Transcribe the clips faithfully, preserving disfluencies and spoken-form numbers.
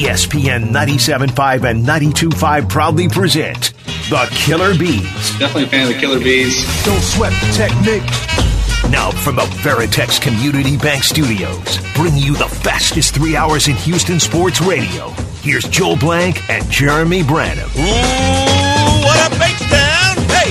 E S P N ninety-seven point five and ninety-two point five proudly present the Killer Bees. Definitely a fan of the Killer Bees. Don't sweat the technique. Now from the Veritex Community Bank Studios, bringing you the fastest three hours in Houston sports radio. Here's Joel Blank and Jeremy Branham. Ooh, what up, H-Town? Hey,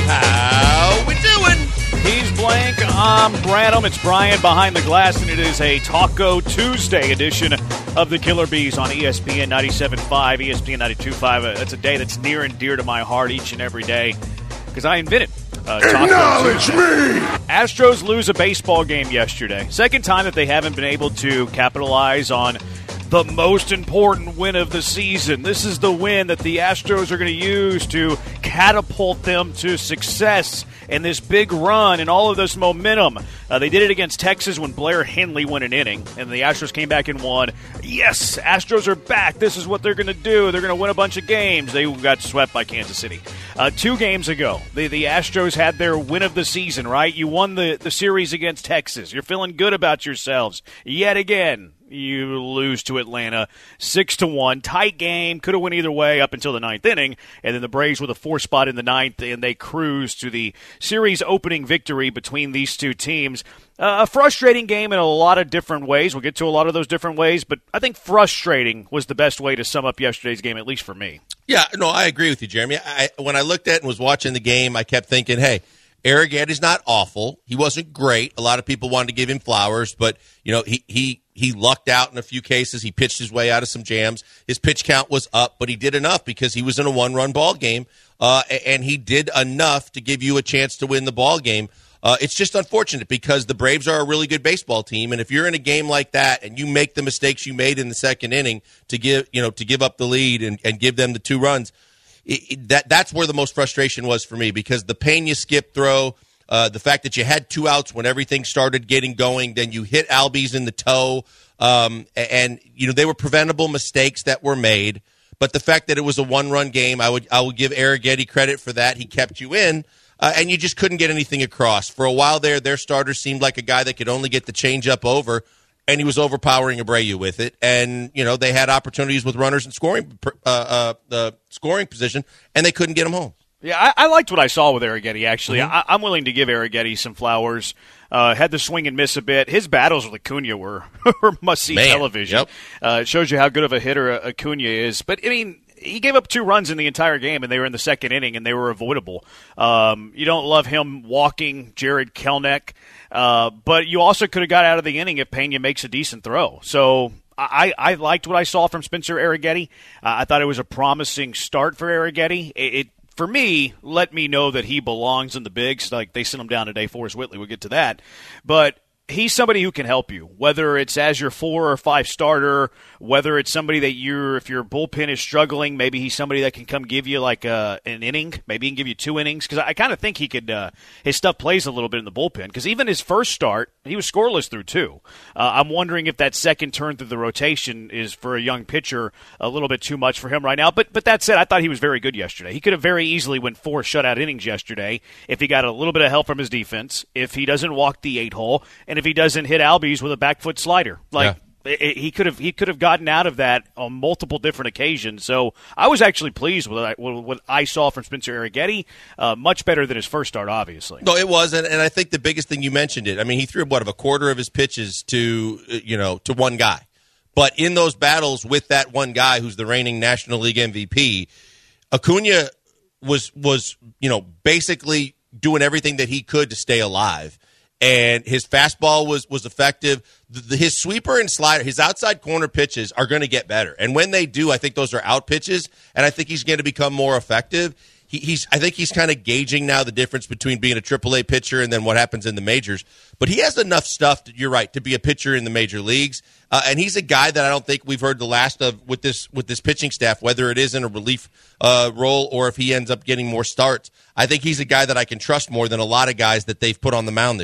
how we doing? He's Blank, I'm Branham. It's Brian behind the glass, and it is a Taco Tuesday edition of the Killer Bees on E S P N ninety-seven point five, E S P N ninety-two point five. That's a day that's near and dear to my heart each and every day because I invented uh, Taco Acknowledge Tuesday. me! Astros lose a baseball game yesterday. Second time that they haven't been able to capitalize on the most important win of the season. This is the win that the Astros are going to use to catapult them to success in this big run and all of this momentum. Uh, they did it against Texas when Blair Henley won an inning, and the Astros came back and won. Yes, Astros are back. This is what they're going to do. They're going to win a bunch of games. They got swept by Kansas City. Uh, two games ago, the, the Astros had their win of the season, right? You won the, the series against Texas. You're feeling good about yourselves. Yet again, you lose to Atlanta six to one. Tight game. Could have went either way up until the ninth inning. And then the Braves with a four spot in the ninth, and they cruise to the series opening victory between these two teams. Uh, a frustrating game in a lot of different ways. We'll get to a lot of those different ways, but I think frustrating was the best way to sum up yesterday's game, at least for me. Yeah, no, I agree with you, Jeremy. I, when I looked at and was watching the game, I kept thinking, hey, Arrieta's not awful. He wasn't great. A lot of people wanted to give him flowers, but you know he he he lucked out in a few cases. He pitched his way out of some jams. His pitch count was up, but he did enough because he was in a one-run ball game, uh, and he did enough to give you a chance to win the ball game. Uh, it's just unfortunate because the Braves are a really good baseball team, and if you're in a game like that and you make the mistakes you made in the second inning to give you know to give up the lead and, and give them the two runs. It, it, that that's where the most frustration was for me because the Pena skip throw, uh, the fact that you had two outs when everything started getting going, then you hit Albies in the toe, um, and you know they were preventable mistakes that were made. But the fact that it was a one-run game, I would I would give Arrieta credit for that. He kept you in, uh, and you just couldn't get anything across for a while there. Their starter seemed like a guy that could only get the changeup over. And he was overpowering Abreu with it, and you know they had opportunities with runners in scoring, uh, uh, the scoring position, and they couldn't get him home. Yeah, I, I liked what I saw with Arrieta. Actually, Mm-hmm. I, I'm willing to give Arrieta some flowers. Uh, had the swing and miss a bit. His battles with Acuna were, were must-see Man, television. Yep. Uh, it shows you how good of a hitter Acuna is. But I mean, he gave up two runs in the entire game, and they were in the second inning, and they were avoidable. Um, you don't love him walking Jared Kelenic. Uh, but you also could have got out of the inning if Pena makes a decent throw. So I, I liked what I saw from Spencer Arrieta. Uh, I thought it was a promising start for Arrieta. It, it, for me, let me know that he belongs in the bigs. Like they sent him down today, Forrest Whitley. We'll get to that. But he's somebody who can help you, whether it's as your four or five starter, whether it's somebody that you're, if your bullpen is struggling, maybe he's somebody that can come give you like a, an inning. Maybe he can give you two innings because I, I kind of think he could. Uh, his stuff plays a little bit in the bullpen because even his first start, he was scoreless through two. Uh, I'm wondering if that second turn through the rotation is for a young pitcher a little bit too much for him right now. But but that said, I thought he was very good yesterday. He could have very easily went four shutout innings yesterday if he got a little bit of help from his defense, if he doesn't walk the eight hole, and if he doesn't hit Albies with a back foot slider. Like yeah. it, it, he could have he could have gotten out of that on multiple different occasions. So I was actually pleased with what I, with what I saw from Spencer Arrieta. Uh, much better than his first start, obviously. No, it was, and, and I think the biggest thing you mentioned it. I mean, he threw what of a quarter of his pitches to you know to one guy, but in those battles with that one guy who's the reigning National League M V P, Acuna was was you know basically doing everything that he could to stay alive. And his fastball was was effective. The, the, his sweeper and slider, his outside corner pitches are going to get better. And when they do, I think those are out pitches, and I think he's going to become more effective. He, he's, I think he's kind of gauging now the difference between being a triple A pitcher and then what happens in the majors. But he has enough stuff, to, you're right, to be a pitcher in the major leagues. Uh, and he's a guy that I don't think we've heard the last of with this with this pitching staff, whether it is in a relief uh, role or if he ends up getting more starts. I think he's a guy that I can trust more than a lot of guys that they've put on the mound this year.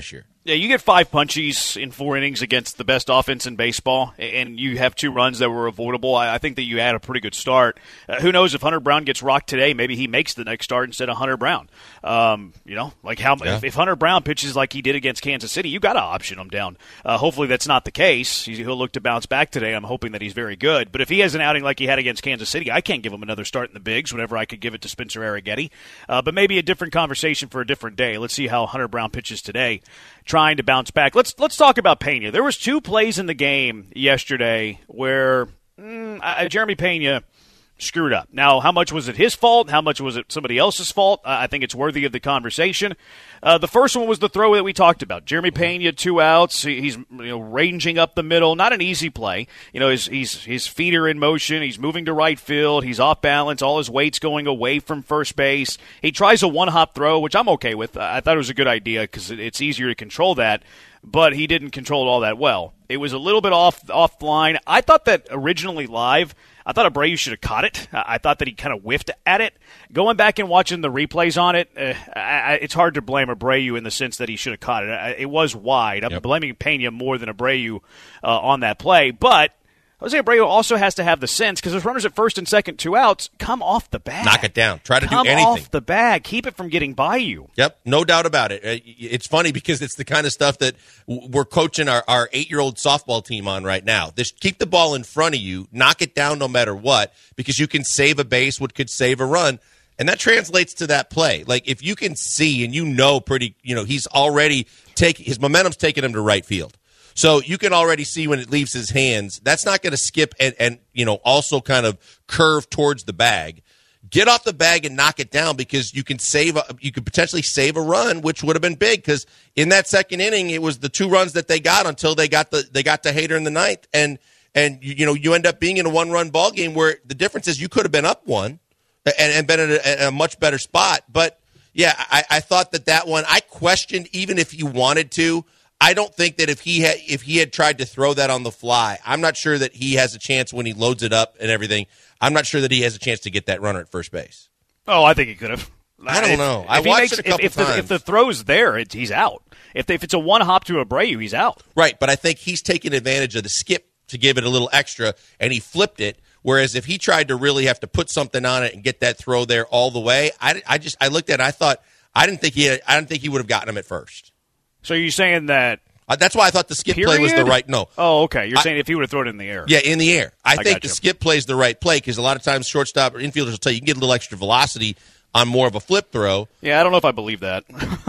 Yeah, you get five punchies in four innings against the best offense in baseball, and you have two runs that were avoidable. I, I think that you had a pretty good start. Uh, who knows if Hunter Brown gets rocked today? Maybe he makes the next start instead of Hunter Brown. Um, you know, like how yeah. if, if Hunter Brown pitches like he did against Kansas City, you got to option him down. Uh, hopefully that's not the case. He's, he'll look to bounce back today. I'm hoping that he's very good. But if he has an outing like he had against Kansas City, I can't give him another start in the bigs whenever I could give it to Spencer Arrighetti. Uh, but maybe a different conversation for a different day. Let's see how Hunter Brown pitches today, trying to bounce back. Let's let's talk about Pena. There was two plays in the game yesterday where mm, I, Jeremy Pena screwed up. Now, how much was it his fault? How much was it somebody else's fault? Uh, I think it's worthy of the conversation. Uh, the first one was the throw that we talked about. Jeremy Pena, two outs. He, he's you know ranging up the middle. Not an easy play. You know, his, he's, his feet are in motion. He's moving to right field. He's off balance. All his weight's going away from first base. He tries a one-hop throw, which I'm okay with. I thought it was a good idea because it's easier to control that. But he didn't control it all that well. It was a little bit off offline. I thought that originally live, I thought Abreu should have caught it. I thought that he kind of whiffed at it. Going back and watching the replays on it, uh, I, it's hard to blame Abreu in the sense that he should have caught it. It was wide. I'm yep. blaming Pena more than Abreu uh, on that play. But Jose Abreu also has to have the sense, because there's runners at first and second, two outs, come off the bag. Knock it down. Try to come do anything. Come off the bag. Keep it from getting by you. Yep, no doubt about it. It's funny because it's the kind of stuff that we're coaching our, our eight-year-old softball team on right now. This, keep the ball in front of you, knock it down no matter what, because you can save a base, what could save a run. And that translates to that play. Like, if you can see and you know pretty, you know, he's already taking, his momentum's taking him to right field. So you can already see when it leaves his hands, that's not going to skip and, and, you know, also kind of curve towards the bag. Get off the bag and knock it down, because you can save, a, you could potentially save a run, which would have been big, because in that second inning, it was the two runs that they got until they got the, they got to Hader in the ninth. And, and, you know, you end up being in a one run ball game where the difference is you could have been up one and, and been in a, a much better spot. But yeah, I, I thought that that one, I questioned even if he wanted to. I don't think that if he had if he had tried to throw that on the fly, I'm not sure that he has a chance when he loads it up and everything. I'm not sure that he has a chance to get that runner at first base. Oh, I think he could have. I don't if, know. If I watched makes, it a couple if, if times. The, if the throw's there, it, he's out. If, if it's a one hop to Abreu, he's out. Right, but I think he's taking advantage of the skip to give it a little extra, and he flipped it. Whereas if he tried to really have to put something on it and get that throw there all the way, I, I just I looked at it, I thought I didn't think he had, I didn't think he would have gotten him at first. So you're saying that? Uh, that's why I thought the skip Period? play was the right. No. Oh, okay. You're I, saying if he would have thrown it in the air. Yeah, in the air. I, I think the you. skip play is the right play, because a lot of times shortstop or infielders will tell you you can get a little extra velocity on more of a flip throw. Yeah, I don't know if I believe that.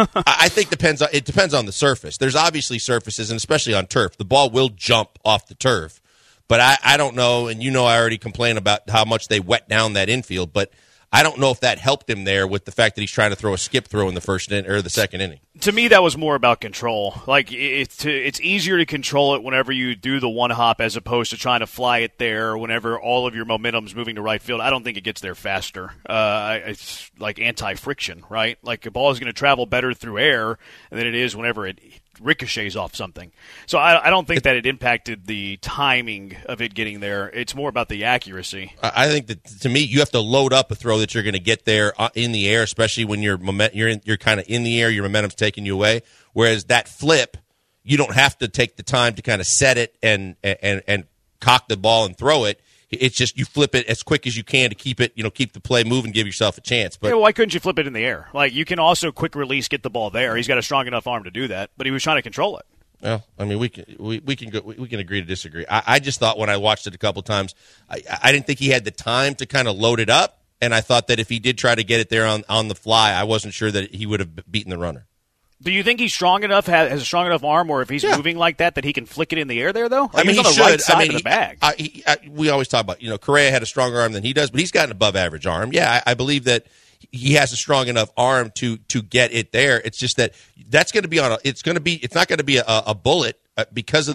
I think depends. On, it depends on the surface. There's obviously surfaces, and especially on turf, the ball will jump off the turf. But I, I don't know, and you know I already complain about how much they wet down that infield, but I don't know if that helped him there with the fact that he's trying to throw a skip throw in the first in, or the second inning. To me, that was more about control. Like it's it's easier to control it whenever you do the one hop as opposed to trying to fly it there. Whenever all of your momentum's moving to right field, I don't think it gets there faster. Uh, it's like anti-friction, right? Like a ball is going to travel better through air than it is whenever it ricochets off something. So I, I don't think that it impacted the timing of it getting there. It's more about the accuracy. I think that, to me, you have to load up a throw that you're going to get there in the air, especially when you're moment, you're in, you're kind of in the air, your momentum's taking you away. Whereas that flip, you don't have to take the time to kind of set it and and and cock the ball and throw it. It's just you flip it as quick as you can to keep it, you know, keep the play moving, give yourself a chance. But yeah, why couldn't you flip it in the air? Like, you can also quick release, get the ball there. He's got a strong enough arm to do that, but he was trying to control it. Well, I mean, we can we, we can go, we can agree to disagree. I, I just thought when I watched it a couple times, I, I didn't think he had the time to kind of load it up, and I thought that if he did try to get it there on, on the fly, I wasn't sure that he would have beaten the runner. Do you think he's strong enough, has a strong enough arm, or if he's yeah. moving like that, that he can flick it in the air there, though? Like, I mean, he's he on the should. right side I mean, of the bag. I, he, I, we always talk about, you know, Correa had a stronger arm than he does, but he's got an above-average arm. Yeah, I, I believe that he has a strong enough arm to to get it there. It's just that that's going to be on a. It's going to be. It's not going to be a, a bullet because of the mm.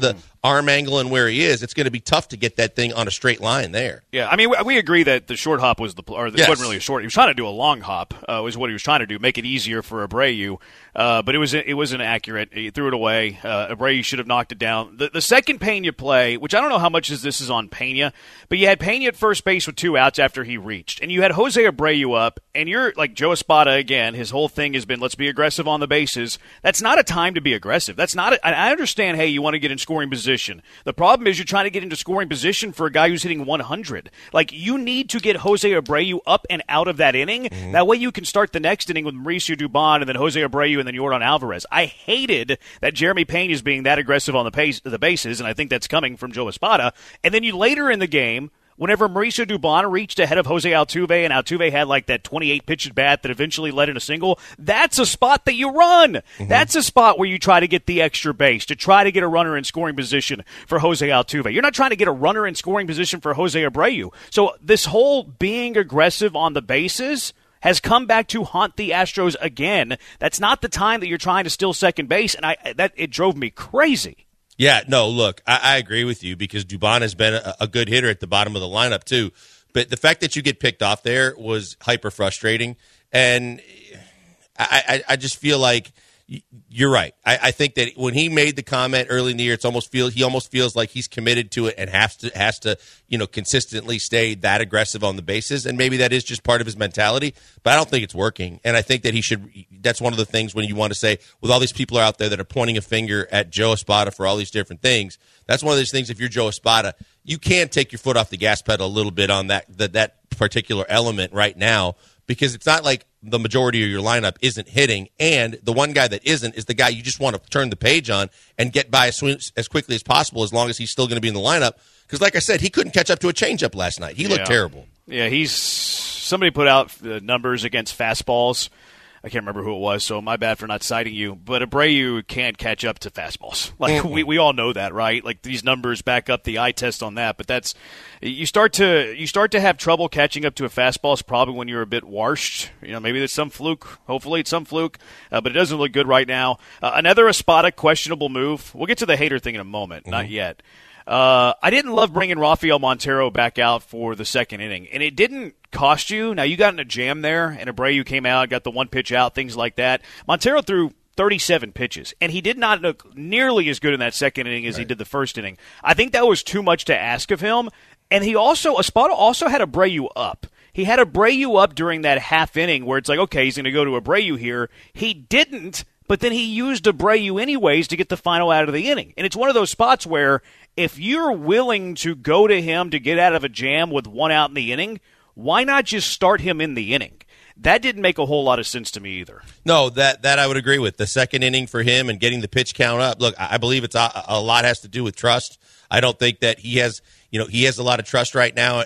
arm angle and where he is, it's going to be tough to get that thing on a straight line there. Yeah, I mean, we, we agree that the short hop was the, or it yes. wasn't really a short. He was trying to do a long hop, uh, was what he was trying to do, make it easier for Abreu. Uh, but it was it was inaccurate. He threw it away. Uh, Abreu should have knocked it down. The, the second Pena play, which I don't know how much is this is on Pena, but you had Pena at first base with two outs after he reached, and you had Jose Abreu up, and you're like Joe Espada again. His whole thing has been let's be aggressive on the bases. That's not a time to be aggressive. That's not. A, I understand. Hey, you want to get in scoring position. The problem is you're trying to get into scoring position for a guy who's hitting one hundred. Like you need to get Jose Abreu up and out of that inning. Mm-hmm. That way you can start the next inning with Mauricio Dubon and then Jose Abreu and then Yordan Alvarez. I hated that Jeremy Pena is being that aggressive on the, pace, the bases, and I think that's coming from Joe Espada. And then you later in the game, whenever Mauricio Dubon reached ahead of Jose Altuve, and Altuve had like that twenty-eight pitch at bat that eventually led in a single, that's a spot that you run. Mm-hmm. That's a spot where you try to get the extra base, to try to get a runner in scoring position for Jose Altuve. You're not trying to get a runner in scoring position for Jose Abreu. So this whole being aggressive on the bases has come back to haunt the Astros again. That's not the time that you're trying to steal second base, and I that it drove me crazy. Yeah, no, look, I, I agree with you because Dubon has been a, a good hitter at the bottom of the lineup too. But the fact that you get picked off there was hyper frustrating, and I, I, I just feel like you're right. I, I think that when he made the comment early in the year, it's almost feel he almost feels like he's committed to it and has to has to you know consistently stay that aggressive on the bases, and maybe that is just part of his mentality. But I don't think it's working, and I think that he should. That's one of the things when you want to say, with all these people out there that are pointing a finger at Joe Espada for all these different things. That's one of those things. If you're Joe Espada, you can take your foot off the gas pedal a little bit on that that, that particular element right now. Because it's not like the majority of your lineup isn't hitting, and the one guy that isn't is the guy you just want to turn the page on and get by as, soon, as quickly as possible as long as he's still going to be in the lineup. Because, like I said, he couldn't catch up to a changeup last night. He yeah. looked terrible. Yeah, he's somebody put out the numbers against fastballs. I can't remember who it was, so my bad for not citing you. But Abreu can't catch up to fastballs. Like we, we all know that, right? Like these numbers back up the eye test on that. But that's you start to you start to have trouble catching up to a fastball. It's probably when you're a bit washed. You know, maybe there's some fluke. Hopefully, it's some fluke. Uh, but it doesn't look good right now. Uh, another Espada questionable move. We'll get to the hater thing in a moment. Mm-hmm. Not yet. Uh, I didn't love bringing Rafael Montero back out for the second inning, and it didn't cost you. Now, you got in a jam there, and Abreu came out, got the one pitch out, things like that. Montero threw thirty-seven pitches, and he did not look nearly as good in that second inning as right. he did the first inning. I think that was too much to ask of him, and he also, Espada also had Abreu up. He had Abreu up during that half inning where it's like, okay, he's going to go to Abreu here. He didn't, but then he used Abreu anyways to get the final out of the inning. And it's one of those spots where if you're willing to go to him to get out of a jam with one out in the inning, why not just start him in the inning? That didn't make a whole lot of sense to me either. No, that that I would agree with. The second inning for him and getting the pitch count up. Look, I believe it's a, a lot has to do with trust. I don't think that he has, you know, he has a lot of trust right now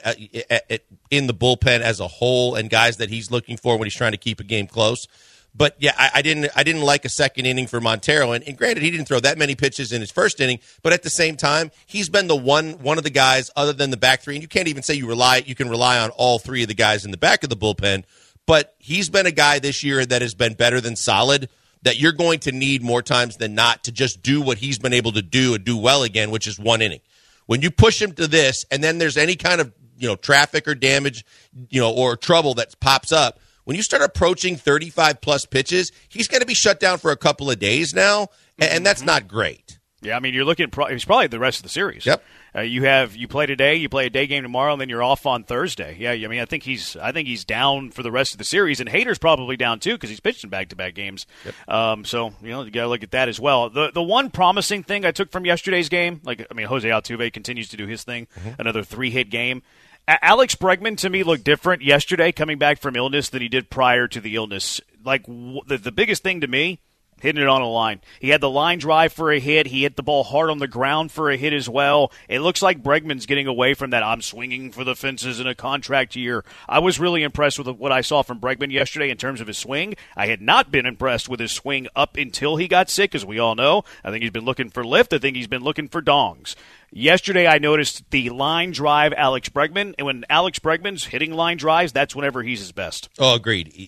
in the bullpen as a whole and guys that he's looking for when he's trying to keep a game close. But yeah, I, I didn't. I didn't like a second inning for Montero, and, and granted, he didn't throw that many pitches in his first inning. But at the same time, he's been the one one of the guys other than the back three, and you can't even say you rely. You can rely on all three of the guys in the back of the bullpen. But he's been a guy this year that has been better than solid. That you're going to need more times than not to just do what he's been able to do and do well again, which is one inning. When you push him to this, and then there's any kind of you know traffic or damage, you know, or trouble that pops up. When you start approaching thirty-five plus pitches, he's going to be shut down for a couple of days now, and, and that's not great. Yeah, I mean, you're looking – he's probably the rest of the series. Yep. Uh, you have you play today, you play a day game tomorrow, and then you're off on Thursday. Yeah, I mean, I think he's I think he's down for the rest of the series, and Hader's probably down too because he's pitched in back-to-back games. Yep. Um, so you know you got to look at that as well. The the one promising thing I took from yesterday's game, like I mean, Jose Altuve continues to do his thing, mm-hmm. another three-hit game. Alex Bregman, to me, looked different yesterday coming back from illness than he did prior to the illness. Like, w- the, the biggest thing to me, hitting it on a line. He had the line drive for a hit. He hit the ball hard on the ground for a hit as well. It looks like Bregman's getting away from that I'm swinging for the fences in a contract year. I was really impressed with what I saw from Bregman yesterday in terms of his swing. I had not been impressed with his swing up until he got sick, as we all know. I think he's been looking for lift. I think he's been looking for dongs. Yesterday, I noticed the line drive Alex Bregman, and when Alex Bregman's hitting line drives, that's whenever he's his best. Oh, agreed.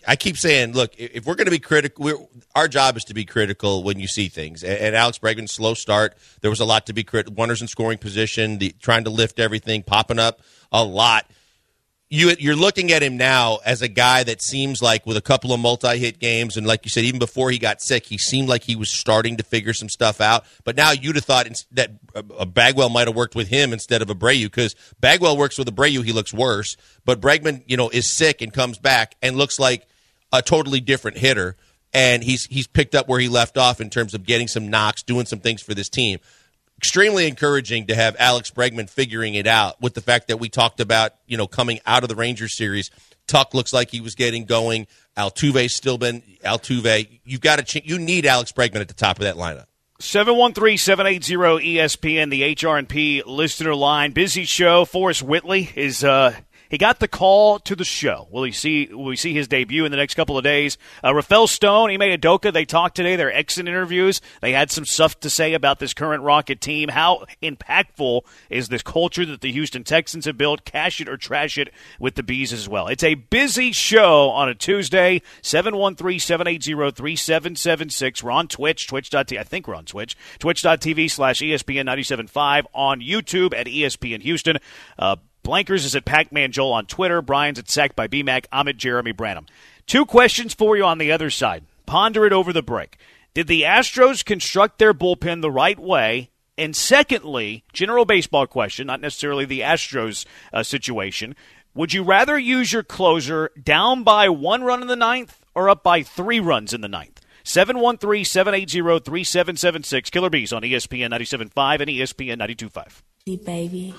I keep saying, look, if we're going to be critical, we're, our job is to be critical when you see things. And, and Alex Bregman's slow start, there was a lot to be critical. Runners in scoring position, the, trying to lift everything, popping up a lot. You, you're looking at him now as a guy that seems like with a couple of multi-hit games, and like you said, even before he got sick, he seemed like he was starting to figure some stuff out. But now you'd have thought that uh, Bagwell might have worked with him instead of Abreu, because Bagwell works with Abreu, he looks worse. But Bregman, you know, is sick and comes back and looks like a totally different hitter, and he's he's picked up where he left off in terms of getting some knocks, doing some things for this team. Extremely encouraging to have Alex Bregman figuring it out with the fact that we talked about, you know, coming out of the Rangers series. Tuck looks like he was getting going. Altuve's still been Altuve. You've got to ch- you need Alex Bregman at the top of that lineup. seven one three, seven eight zero, E S P N, the H R and P listener line. Busy show. Forrest Whitley is uh He got the call to the show. Will he see? Will we see his debut in the next couple of days? Uh, Rafael Stone, Ime Udoka, they talked today. Their exit interviews. They had some stuff to say about this current Rocket team. How impactful is this culture that the Houston Texans have built? Cash it or trash it with the Bees as well. It's a busy show on a Tuesday. seven one three, seven eight zero, three seven seven six. We're on Twitch. Twitch dot t v. I think we're on Twitch. Twitch.tv slash ESPN ninety-seven point five. On YouTube at E S P N Houston. Uh, Blankers is at Pac-Man Joel on Twitter. Brian's at Sack by B Mac. I'm at Jeremy Branham. Two questions for you on the other side. Ponder it over the break. Did the Astros construct their bullpen the right way? And secondly, general baseball question, not necessarily the Astros uh, situation. Would you rather use your closer down by one run in the ninth or up by three runs in the ninth? seven one three, seven eight zero, three seven seven six. Killer Bees on E S P N ninety-seven point five and E S P N ninety-two point five. Hey, baby.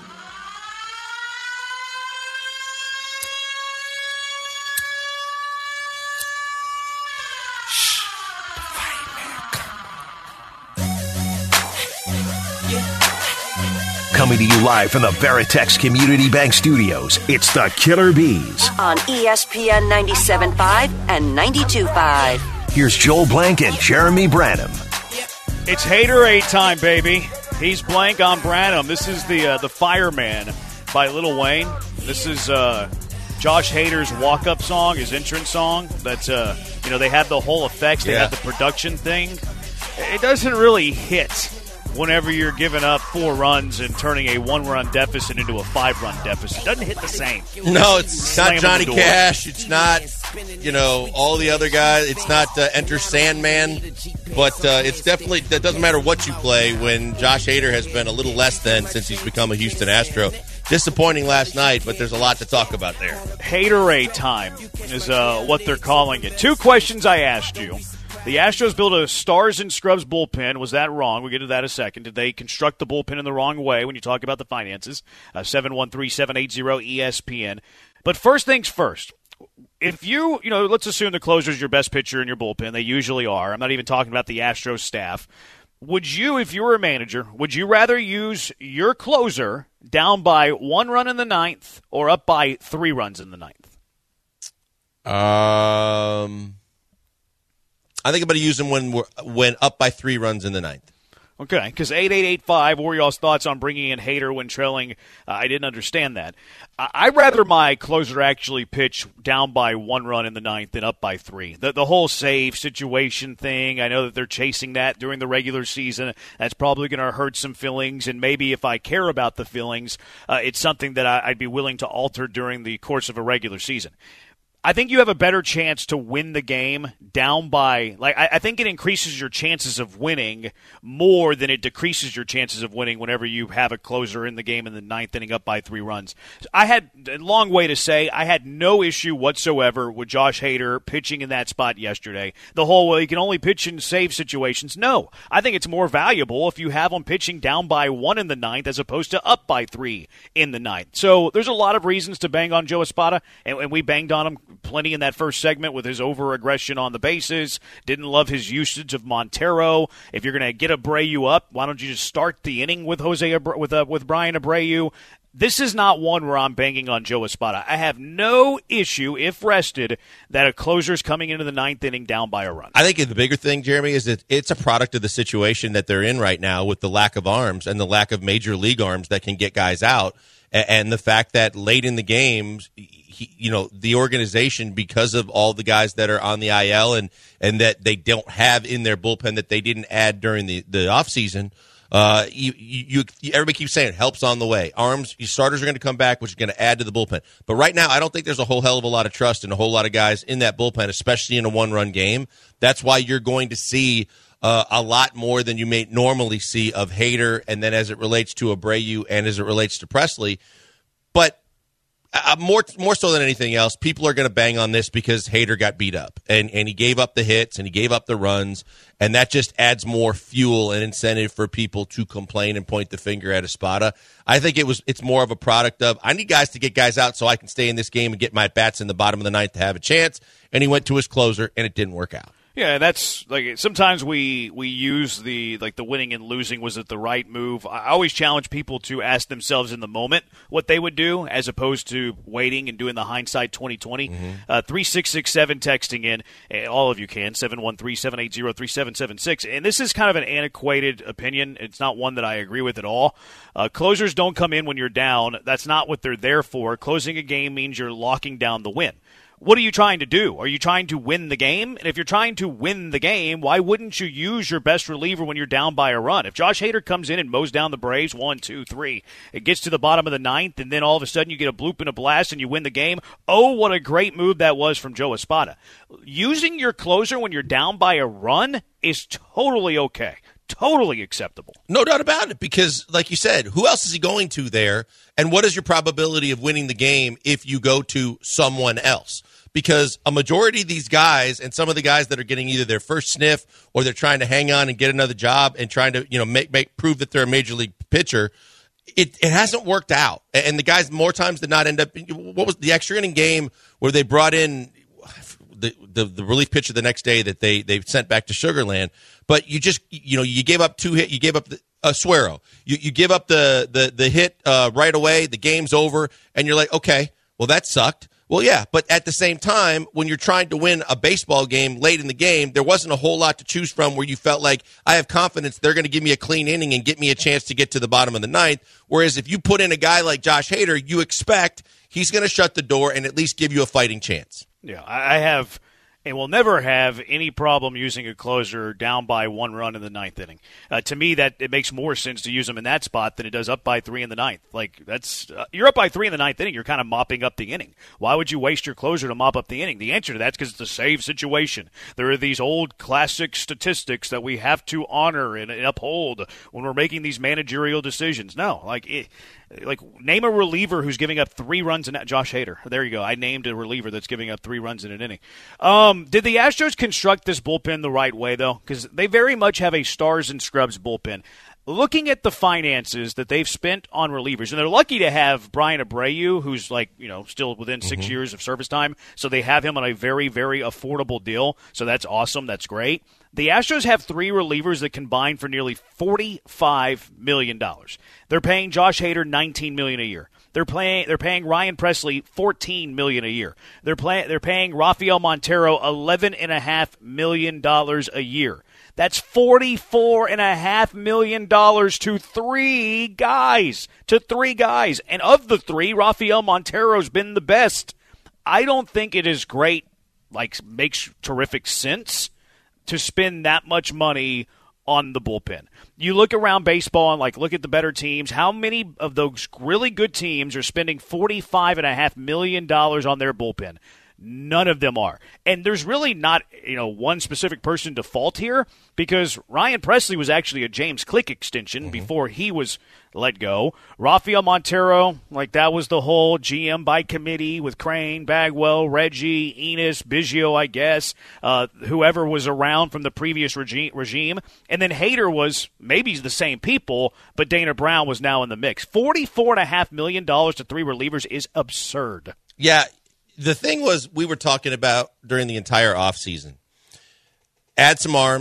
Coming to you live from the Veritex Community Bank Studios, it's the Killer Bees. On E S P N ninety-seven point five and ninety-two point five. Here's Joel Blank and Jeremy Branham. It's Haterade time, baby. He's Blank, I'm Branham. This is the uh, the Fireman by Lil Wayne. This is uh, Josh Hader's walk-up song, his entrance song. That, uh, you know, they had the whole effects. They Yeah. had the production thing. It doesn't really hit whenever you're giving up four runs and turning a one-run deficit into a five-run deficit. It doesn't hit the same. No, it's Slamming not Johnny the door. Cash. It's not, you know, all the other guys. It's not uh, Enter Sandman. But uh, it's definitely, it doesn't matter what you play when Josh Hader has been a little less than since he's become a Houston Astro. Disappointing last night, but there's a lot to talk about there. Haterade time is uh, what they're calling it. Two questions I asked you. The Astros built a Stars and Scrubs bullpen. Was that wrong? We'll get to that in a second. Did they construct the bullpen in the wrong way when you talk about the finances? Uh, seven one three, seven eight zero, E S P N. But first things first. If you, you know, let's assume the closer is your best pitcher in your bullpen. They usually are. I'm not even talking about the Astros staff. Would you, if you were a manager, would you rather use your closer down by one run in the ninth or up by three runs in the ninth? Um, I think I'm going to use him when we're when up by three runs in the ninth. Okay, because eight eight eight five, what were y'all's thoughts on bringing in Hader when trailing? Uh, I didn't understand that. I- I'd rather my closer actually pitch down by one run in the ninth than up by three. The, the whole save situation thing, I know that they're chasing that during the regular season. That's probably going to hurt some feelings, and maybe if I care about the feelings, uh, it's something that I- I'd be willing to alter during the course of a regular season. I think you have a better chance to win the game down by, like, I, I think it increases your chances of winning more than it decreases your chances of winning whenever you have a closer in the game in the ninth inning up by three runs. I had a long way to say I had no issue whatsoever with Josh Hader pitching in that spot yesterday. The whole, well, you can only pitch in save situations. No, I think it's more valuable if you have him pitching down by one in the ninth as opposed to up by three in the ninth. So there's a lot of reasons to bang on Joe Espada, and, and we banged on him plenty in that first segment with his over-aggression on the bases. Didn't love his usage of Montero. If you're going to get Abreu up, why don't you just start the inning with Jose Abreu, with uh, with Brian Abreu? This is not one where I'm banging on Joe Espada. I have no issue, if rested, that a closer's coming into the ninth inning down by a run. I think the bigger thing, Jeremy, is that it's a product of the situation that they're in right now with the lack of arms and the lack of major league arms that can get guys out, and the fact that late in the games, he, you know, the organization, because of all the guys that are on the I L and, and that they don't have in their bullpen that they didn't add during the, the offseason, Uh, you, you, you, everybody keeps saying help's on the way. Arms, your starters are going to come back, which is going to add to the bullpen. But right now, I don't think there's a whole hell of a lot of trust in a whole lot of guys in that bullpen, especially in a one-run game. That's why you're going to see uh, a lot more than you may normally see of Hader, and then as it relates to Abreu and as it relates to Presley. But Uh, more more so than anything else, people are going to bang on this because Hader got beat up, and, and he gave up the hits, and he gave up the runs, and that just adds more fuel and incentive for people to complain and point the finger at Espada. I think it was it's more of a product of, I need guys to get guys out so I can stay in this game and get my bats in the bottom of the ninth to have a chance, and he went to his closer, and it didn't work out. Yeah, that's like sometimes we we use the like the winning and losing, was it the right move? I always challenge people to ask themselves in the moment what they would do as opposed to waiting and doing the hindsight twenty twenty. Mm-hmm. Uh, three six six seven texting in, all of you can, seven one three, seven eight zero, three seven seven six. And this is kind of an antiquated opinion. It's not one that I agree with at all. Uh, closers don't come in when you're down. That's not what they're there for. Closing a game means you're locking down the win. What are you trying to do? Are you trying to win the game? And if you're trying to win the game, why wouldn't you use your best reliever when you're down by a run? If Josh Hader comes in and mows down the Braves, one, two, three, it gets to the bottom of the ninth, and then all of a sudden you get a bloop and a blast and you win the game, oh, what a great move that was from Joe Espada. Using your closer when you're down by a run is totally okay. Totally acceptable. No doubt about it, because, like you said, who else is he going to there? And what is your probability of winning the game if you go to someone else? Because a majority of these guys, and some of the guys that are getting either their first sniff or they're trying to hang on and get another job and trying to, you know, make make prove that they're a major league pitcher, it it hasn't worked out. And the guys more times than not end up. What was the extra inning game where they brought in the the, the relief pitcher the next day that they they sent back to Sugarland? But you just, you know, you gave up two hit, you gave up the, uh, Suero. You you give up the the the hit uh, right away. The game's over, and you're like, okay, well that sucked. Well, yeah, but at the same time, when you're trying to win a baseball game late in the game, there wasn't a whole lot to choose from where you felt like, I have confidence they're going to give me a clean inning and get me a chance to get to the bottom of the ninth. Whereas if you put in a guy like Josh Hader, you expect he's going to shut the door and at least give you a fighting chance. Yeah, I have and will never have any problem using a closer down by one run in the ninth inning. Uh, to me, that it makes more sense to use him in that spot than it does up by three in the ninth. Like that's uh, you're up by three in the ninth inning, you're kind of mopping up the inning. Why would you waste your closer to mop up the inning? The answer to that is because it's a save situation. There are these old classic statistics that we have to honor and, and uphold when we're making these managerial decisions. No, like it, Like, name a reliever who's giving up three runs in that. Josh Hader. There you go. I named a reliever that's giving up three runs in an inning. Um, did the Astros construct this bullpen the right way, though? Because they very much have a stars and scrubs bullpen. Looking at the finances that they've spent on relievers, and they're lucky to have Brian Abreu, who's like, you know, still within six mm-hmm. years of service time, so they have him on a very, very affordable deal. So that's awesome. That's great. The Astros have three relievers that combine for nearly forty-five million dollars. They're paying Josh Hader nineteen million dollars a year. They're paying they're paying Ryan Presley fourteen million dollars a year. They're playing they're paying Rafael Montero eleven point five million dollars a year. That's forty-four point five million dollars to three guys. To three guys. And of the three, Rafael Montero's been the best. I don't think it is great, like makes terrific sense to spend that much money on the bullpen. You look around baseball and like look at the better teams. How many of those really good teams are spending forty-five point five million dollars on their bullpen? None of them are. And there's really not, you know, one specific person to fault here, because Ryan Presley was actually a James Click extension mm-hmm. before he was let go. Rafael Montero, like that was the whole G M by committee with Crane, Bagwell, Reggie, Enos, Biggio, I guess, uh, whoever was around from the previous regi- regime. And then Hader was maybe the same people, but Dana Brown was now in the mix. forty-four point five million dollars to three relievers is absurd. Yeah. The thing was, we were talking about during the entire offseason, add some arms,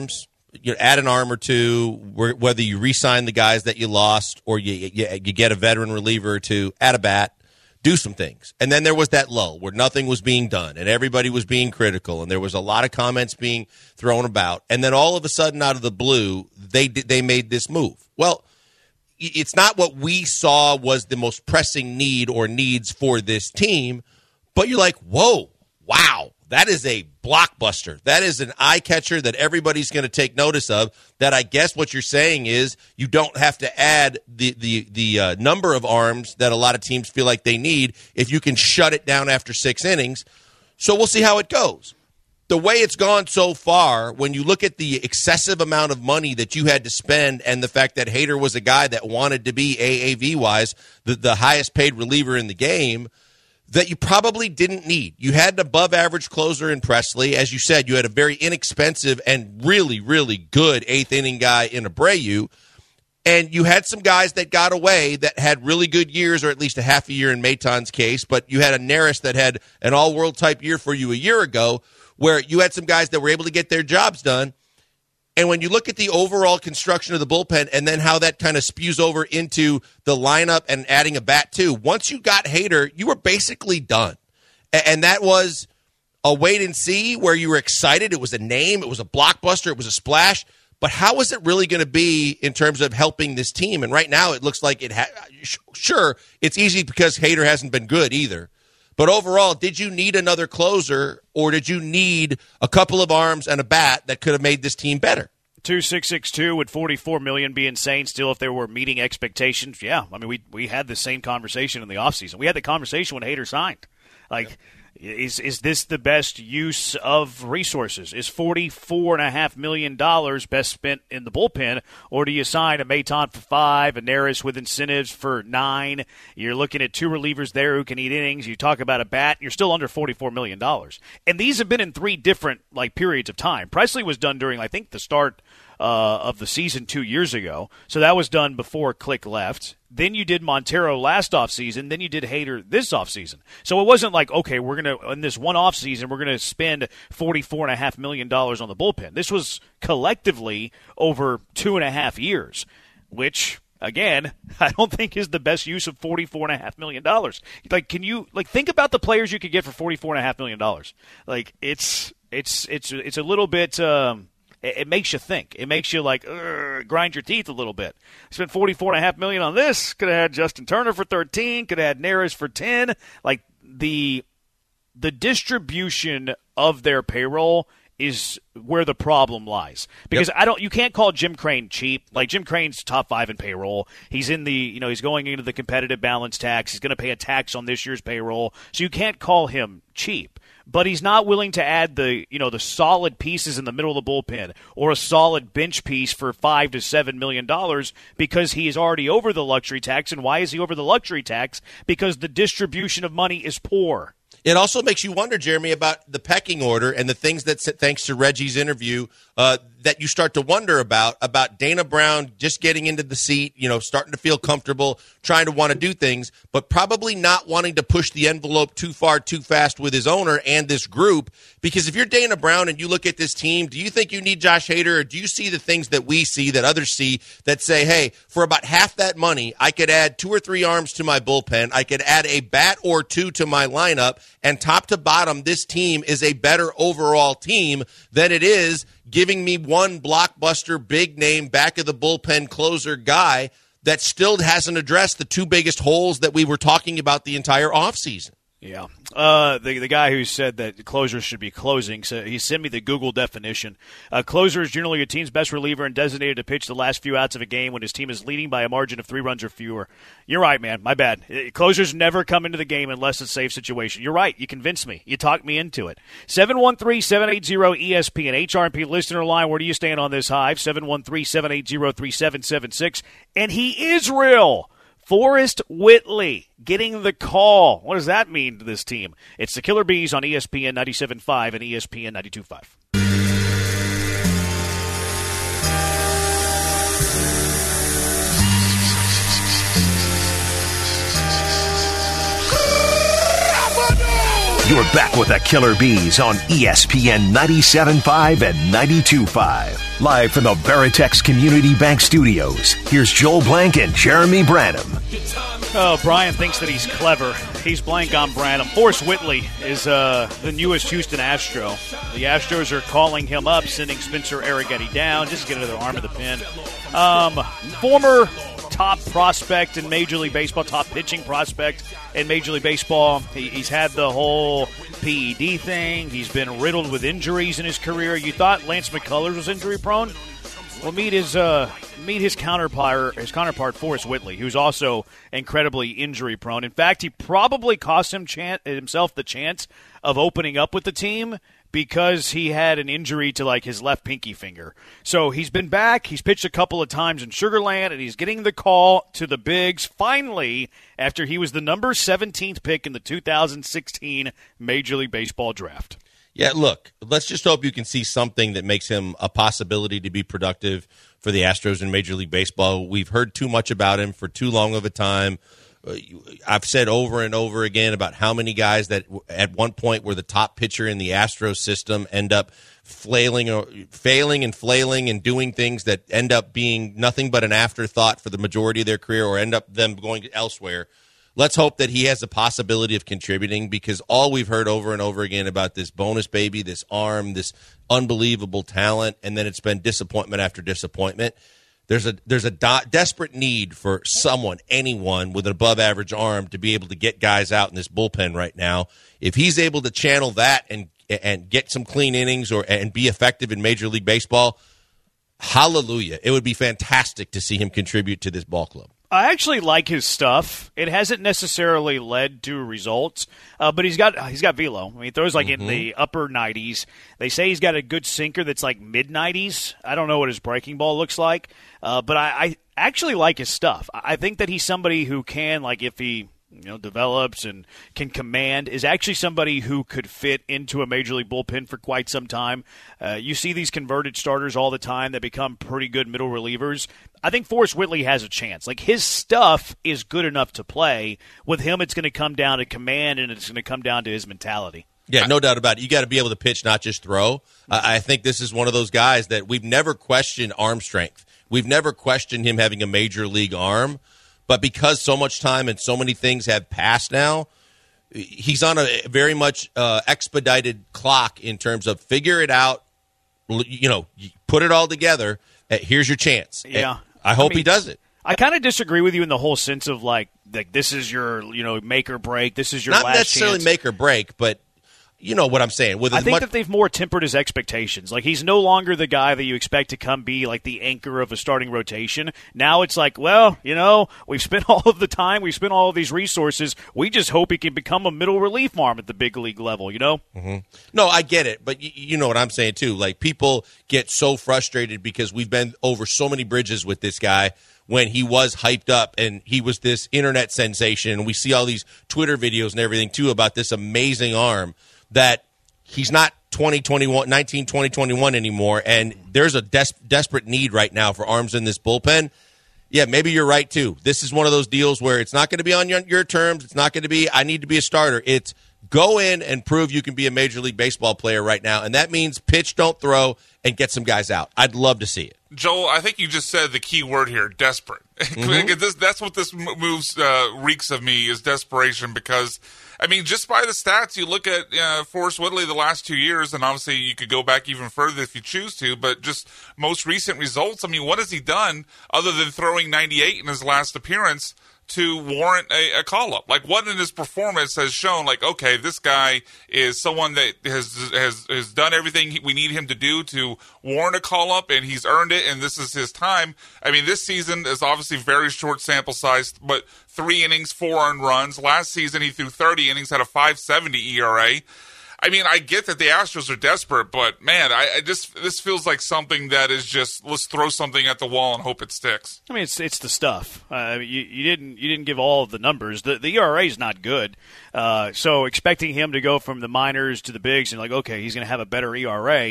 you know, add an arm or two, whether you re-sign the guys that you lost or you, you, you get a veteran reliever or two, add a bat, do some things. And then there was that lull where nothing was being done and everybody was being critical and there was a lot of comments being thrown about. And then all of a sudden, out of the blue, they they made this move. Well, it's not what we saw was the most pressing need or needs for this team, but you're like, whoa, wow, that is a blockbuster. That is an eye catcher that everybody's going to take notice of. That I guess what you're saying is you don't have to add the the the uh, number of arms that a lot of teams feel like they need if you can shut it down after six innings. So we'll see how it goes. The way it's gone so far, when you look at the excessive amount of money that you had to spend and the fact that Hader was a guy that wanted to be A A V-wise the, the highest paid reliever in the game, that you probably didn't need. You had an above-average closer in Presley. As you said, you had a very inexpensive and really, really good eighth-inning guy in Abreu. And you had some guys that got away that had really good years, or at least a half a year in Maton's case, but you had a Neris that had an all-world type year for you a year ago, where you had some guys that were able to get their jobs done. And when you look at the overall construction of the bullpen and then how that kind of spews over into the lineup and adding a bat too, once you got Hader, you were basically done. And that was a wait and see where you were excited. It was a name. It was a blockbuster. It was a splash. But how is it really going to be in terms of helping this team? And right now it looks like it ha- sure, it's easy because Hader hasn't been good either. But overall, did you need another closer, or did you need a couple of arms and a bat that could have made this team better? two six six two would forty-four million dollars be insane still if they were meeting expectations? Yeah, I mean, we we had the same conversation in the offseason. We had the conversation when Hader signed. Like, yeah. is is this the best use of resources? Is forty-four point five million dollars best spent in the bullpen, or do you sign a Maton for five, a Neris with incentives for nine? You're looking at two relievers there who can eat innings. You talk about a bat, you're still under forty-four million dollars. And these have been in three different like periods of time. Presley was done during, I think, the start uh, of the season two years ago. So that was done before Click left. Then you did Montero last offseason. Then you did Hader this offseason. So it wasn't like, okay, we're going to, in this one offseason, we're going to spend forty-four point five million dollars on the bullpen. This was collectively over two and a half years, which, again, I don't think is the best use of forty-four point five million dollars. Like, can you, like, think about the players you could get for forty-four point five million dollars. Like, it's, it's, it's, it's a little bit, um, it makes you think. It makes you, like, grind your teeth a little bit. Spent forty-four point five million dollars on this. Could have had Justin Turner for thirteen. Could have had Neris for ten. Like, the the distribution of their payroll is where the problem lies. Because yep. I don't, you can't call Jim Crane cheap. Like, Jim Crane's top five in payroll. He's in the, you know, he's going into the competitive balance tax. He's going to pay a tax on this year's payroll. So you can't call him cheap. But he's not willing to add the, you know, the solid pieces in the middle of the bullpen or a solid bench piece for five to seven million dollars because he is already over the luxury tax. And why is he over the luxury tax? Because the distribution of money is poor. It also makes you wonder, Jeremy, about the pecking order and the things that, thanks to Reggie's interview, uh, that you start to wonder about, about Dana Brown just getting into the seat, you know, starting to feel comfortable, trying to want to do things, but probably not wanting to push the envelope too far, too fast with his owner and this group. Because if you're Dana Brown and you look at this team, do you think you need Josh Hader, or do you see the things that we see, that others see, that say, hey, for about half that money, I could add two or three arms to my bullpen, I could add a bat or two to my lineup, and top to bottom, this team is a better overall team than it is giving me one blockbuster, big-name, back-of-the-bullpen closer guy that still hasn't addressed the two biggest holes that we were talking about the entire offseason. Yeah. Uh, the the guy who said that closers should be closing, so he sent me the Google definition. A closer is generally a team's best reliever and designated to pitch the last few outs of a game when his team is leading by a margin of three runs or fewer. You're right, man. My bad. Closers never come into the game unless it's a safe situation. You're right. You convinced me. You talked me into it. seven one three, seven eight zero, E S P N. H R and P listener line, where do you stand on this, Hive? seven one three, seven eight zero, three seven seven six. And he is real. Forrest Whitley getting the call. What does that mean to this team? It's the Killer Bees on E S P N ninety-seven point five and E S P N ninety-two point five. You're back with the Killer Bees on E S P N ninety-seven point five and ninety-two point five. Live from the Veritex Community Bank Studios, here's Joel Blank and Jeremy Branham. Oh, Brian thinks that he's clever. He's blank on Branham. Forrest Whitley is uh, the newest Houston Astro. The Astros are calling him up, sending Spencer Arrighetti down. Just get to the arm of the pin. Um, former top prospect in Major League Baseball, top pitching prospect in Major League Baseball. He, he's had the whole P E D thing. He's been riddled with injuries in his career. You thought Lance McCullers was injury prone? Well, meet his uh, meet his counterpart, his counterpart Forrest Whitley, who's also incredibly injury prone. In fact, he probably cost him chan- himself the chance of opening up with the team because he had an injury to like his left pinky finger. So he's been back. He's pitched a couple of times in Sugar Land, and he's getting the call to the bigs finally after he was the number seventeenth pick in the two thousand sixteen Major League Baseball draft. Yeah, look, let's just hope you can see something that makes him a possibility to be productive for the Astros in Major League Baseball. We've heard too much about him for too long of a time. I've said over and over again about how many guys that at one point were the top pitcher in the Astros system end up flailing or failing and flailing and doing things that end up being nothing but an afterthought for the majority of their career or end up them going elsewhere. Let's hope that he has the possibility of contributing, because all we've heard over and over again about this bonus baby, this arm, this unbelievable talent, and then it's been disappointment after disappointment. There's a there's a do- desperate need for someone, anyone with an above-average arm to be able to get guys out in this bullpen right now. If he's able to channel that and and get some clean innings or and be effective in Major League Baseball, hallelujah. It would be fantastic to see him contribute to this ball club. I actually like his stuff. It hasn't necessarily led to results, uh, but he's got he's got velo. I mean, he throws like mm-hmm. in the upper nineties. They say he's got a good sinker that's like mid nineties. I don't know what his breaking ball looks like, uh, but I, I actually like his stuff. I think that he's somebody who can, like, if he you know develops and can command, is actually somebody who could fit into a Major League bullpen for quite some time. Uh, you see these converted starters all the time that become pretty good middle relievers. I think Forrest Whitley has a chance. Like, his stuff is good enough to play. With him, it's going to come down to command, and it's going to come down to his mentality. Yeah, no doubt about it. You got to be able to pitch, not just throw. Uh, I think this is one of those guys that we've never questioned arm strength. We've never questioned him having a major league arm. But because so much time and so many things have passed now, he's on a very much uh, expedited clock in terms of figure it out, you know, put it all together. Here's your chance. Yeah. I hope I mean, he does it. I kind of disagree with you in the whole sense of, like, like this is your, you know, make or break. This is your Not last necessarily chance. make or break, but you know what I'm saying. With I as think much- that they've more tempered his expectations. Like, he's no longer the guy that you expect to come be, like, the anchor of a starting rotation. Now it's like, well, you know, we've spent all of the time, we've spent all of these resources. We just hope he can become a middle relief arm at the big league level, you know? Mm-hmm. No, I get it, but y- you know what I'm saying, too. Like, people get so frustrated because we've been over so many bridges with this guy when he was hyped up and he was this internet sensation. And we see all these Twitter videos and everything, too, about this amazing arm that he's not twenty twenty-one, nineteen, twenty, twenty-one anymore, and there's a des- desperate need right now for arms in this bullpen. Yeah, maybe you're right, too. This is one of those deals where it's not going to be on your, your terms. It's not going to be, I need to be a starter. It's go in and prove you can be a Major League Baseball player right now, and that means pitch, don't throw, and get some guys out. I'd love to see it. Joel, I think you just said the key word here, desperate. Mm-hmm. this, that's what this move uh, reeks of me, is desperation, because I mean, just by the stats, you look at uh, Forrest Whitley the last two years, and obviously you could go back even further if you choose to, but just most recent results, I mean, what has he done other than throwing ninety-eight in his last appearance to warrant a, a call-up? Like, what in his performance has shown, like, okay, this guy is someone that has has, has done everything we need him to do to warrant a call-up, and he's earned it, and this is his time. I mean, this season is obviously very short sample size, but three innings, four earned runs. Last season, he threw thirty innings, had a five seventy E R A. I mean, I get that the Astros are desperate, but, man, I, I just this feels like something that is just, let's throw something at the wall and hope it sticks. I mean, it's it's the stuff. Uh, you, you didn't you didn't give all of the numbers. The the E R A is not good. Uh, so expecting him to go from the minors to the bigs and like, okay, he's going to have a better E R A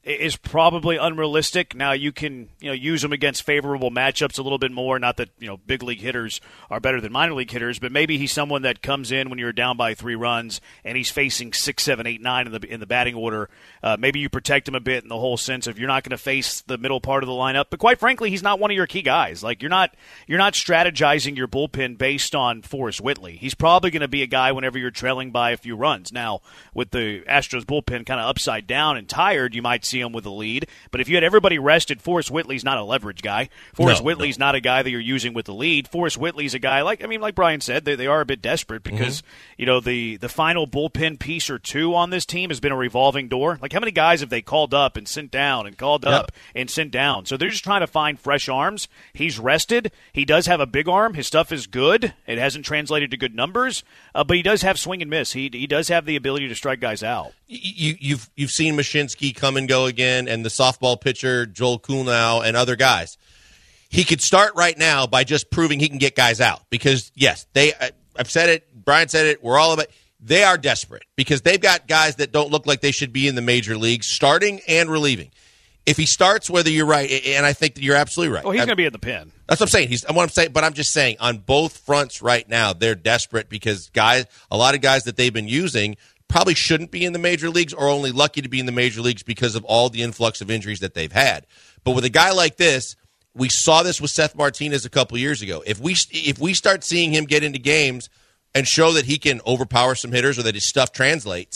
is probably unrealistic. Now you can, you know, use him against favorable matchups a little bit more. Not that, you know, big league hitters are better than minor league hitters, but maybe he's someone that comes in when you're down by three runs and he's facing six, seven, eight, nine in the in the batting order. Uh, maybe you protect him a bit in the whole sense of you're not going to face the middle part of the lineup. But quite frankly, he's not one of your key guys. Like you're not you're not strategizing your bullpen based on Forrest Whitley. He's probably going to be a guy whenever you're trailing by a few runs. Now with the Astros bullpen kind of upside down and tired, you might see him with a lead. But if you had everybody rested, Forrest Whitley's not a leverage guy. Forrest no, Whitley's no. not a guy that you're using with the lead. Forrest Whitley's a guy like I mean, like Brian said, they they are a bit desperate because mm-hmm. you know the the final bullpen piece or two on this team has been a revolving door. Like how many guys have they called up and sent down and called yep. up and sent down? So they're just trying to find fresh arms. He's rested. He does have a big arm. His stuff is good. It hasn't translated to good numbers, uh, but he does have swing and miss. He he does have the ability to strike guys out. You, you've you've seen Mashinsky come and go again, and the softball pitcher Joel Kuhnau and other guys. He could start right now by just proving he can get guys out because yes, they. I've said it. Brian said it. We're all about. They are desperate because they've got guys that don't look like they should be in the major leagues, starting and relieving. If he starts, whether you're right, and I think that you're absolutely right. Well, he's going to be at the pen. That's what I'm saying. He's what I'm saying, but I'm just saying on both fronts right now, they're desperate because guys, a lot of guys that they've been using probably shouldn't be in the major leagues or only lucky to be in the major leagues because of all the influx of injuries that they've had. But with a guy like this, we saw this with Seth Martinez a couple years ago. If we if we start seeing him get into games and show that he can overpower some hitters or that his stuff translates,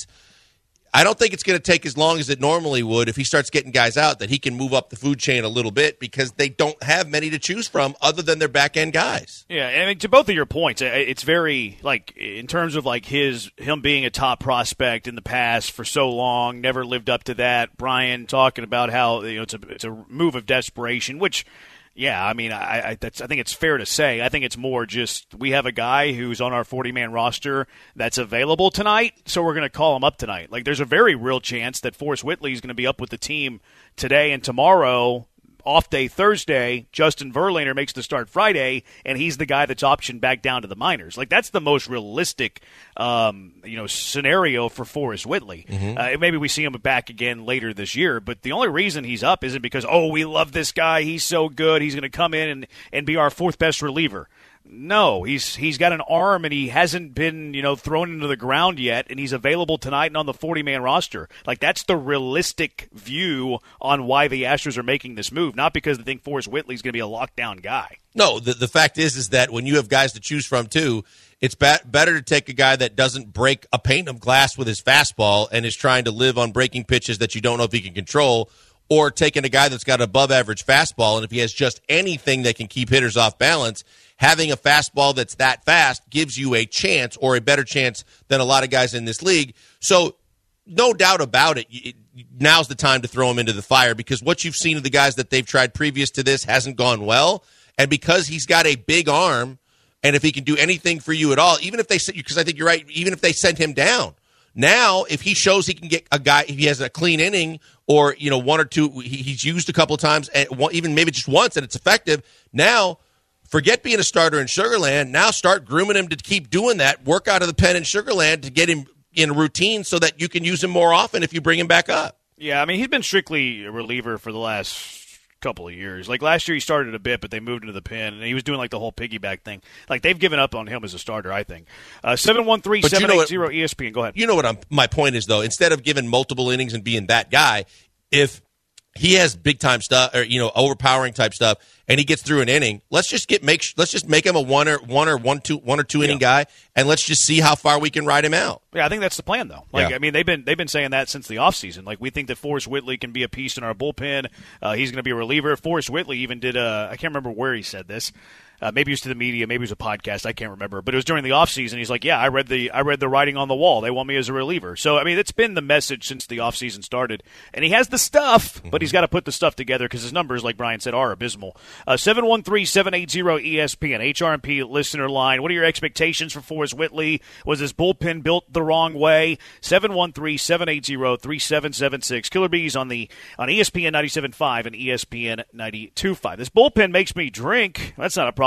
I don't think it's going to take as long as it normally would if he starts getting guys out that he can move up the food chain a little bit because they don't have many to choose from other than their back-end guys. Yeah, I mean, to both of your points, it's very, like, in terms of, like, his him being a top prospect in the past for so long, never lived up to that. Brian talking about how, you know, it's a, it's a move of desperation, which – yeah, I mean, I I, that's, I think it's fair to say. I think it's more just we have a guy who's on our forty-man roster that's available tonight, so we're going to call him up tonight. Like, there's a very real chance that Forrest Whitley is going to be up with the team today and tomorrow. Off day Thursday, Justin Verlander makes the start Friday, and he's the guy that's optioned back down to the minors. Like, that's the most realistic, um, you know, scenario for Forrest Whitley. Mm-hmm. Uh, maybe we see him back again later this year, but the only reason he's up isn't because, oh, we love this guy, he's so good, he's going to come in and, and be our fourth best reliever. No, he's he's got an arm and he hasn't been, you know, thrown into the ground yet, and he's available tonight and on the forty-man roster. Like, that's the realistic view on why the Astros are making this move, not because they think Forrest Whitley's going to be a lockdown guy. No, the the fact is is that when you have guys to choose from too, it's ba- better to take a guy that doesn't break a pane of glass with his fastball and is trying to live on breaking pitches that you don't know if he can control, or taking a guy that's got above average fastball, and if he has just anything that can keep hitters off balance, having a fastball that's that fast gives you a chance, or a better chance than a lot of guys in this league. So no doubt about it, now's the time to throw him into the fire because what you've seen of the guys that they've tried previous to this hasn't gone well. And because he's got a big arm, and if he can do anything for you at all, even if they – because I think you're right, even if they send him down, now if he shows he can get a guy – if he has a clean inning or, you know, one or two – he's used a couple of times, and even maybe just once, and it's effective, now – forget being a starter in Sugarland. Now start grooming him to keep doing that. Work out of the pen in Sugarland to get him in a routine so that you can use him more often if you bring him back up. Yeah, I mean, he's been strictly a reliever for the last couple of years. Like, last year he started a bit, but they moved into the pen, and he was doing, like, the whole piggyback thing. Like, they've given up on him as a starter, I think. Uh, seven one three, seven eight zero E S P N. Go ahead. You know what I'm, my point is, though? Instead of giving multiple innings and being that guy, if he has big-time stuff, or, you know, overpowering type stuff, and he gets through an inning, let's just get make let's just make him a one or one or one two one or two inning yeah. guy, and let's just see how far we can ride him out. Yeah, I think that's the plan, though. Like, yeah. I mean, they've been they've been saying that since the offseason. Like, we think that Forrest Whitley can be a piece in our bullpen. Uh, he's going to be a reliever. Forrest Whitley even did a I can't remember where he said this. Uh, maybe it was to the media, maybe it was a podcast, I can't remember. But it was during the offseason. He's like, yeah, I read the I read the writing on the wall. They want me as a reliever. So, I mean, it's been the message since the offseason started. And he has the stuff, but he's got to put the stuff together because his numbers, like Brian said, are abysmal. Uh, seven one three, seven eight zero, E S P N, H R M P listener line. What are your expectations for Forrest Whitley? Was his bullpen built the wrong way? seven one three, seven eight zero, three seven seven six. Killer Bees on the on E S P N ninety-seven point five and E S P N ninety-two point five. This bullpen makes me drink. That's not a problem.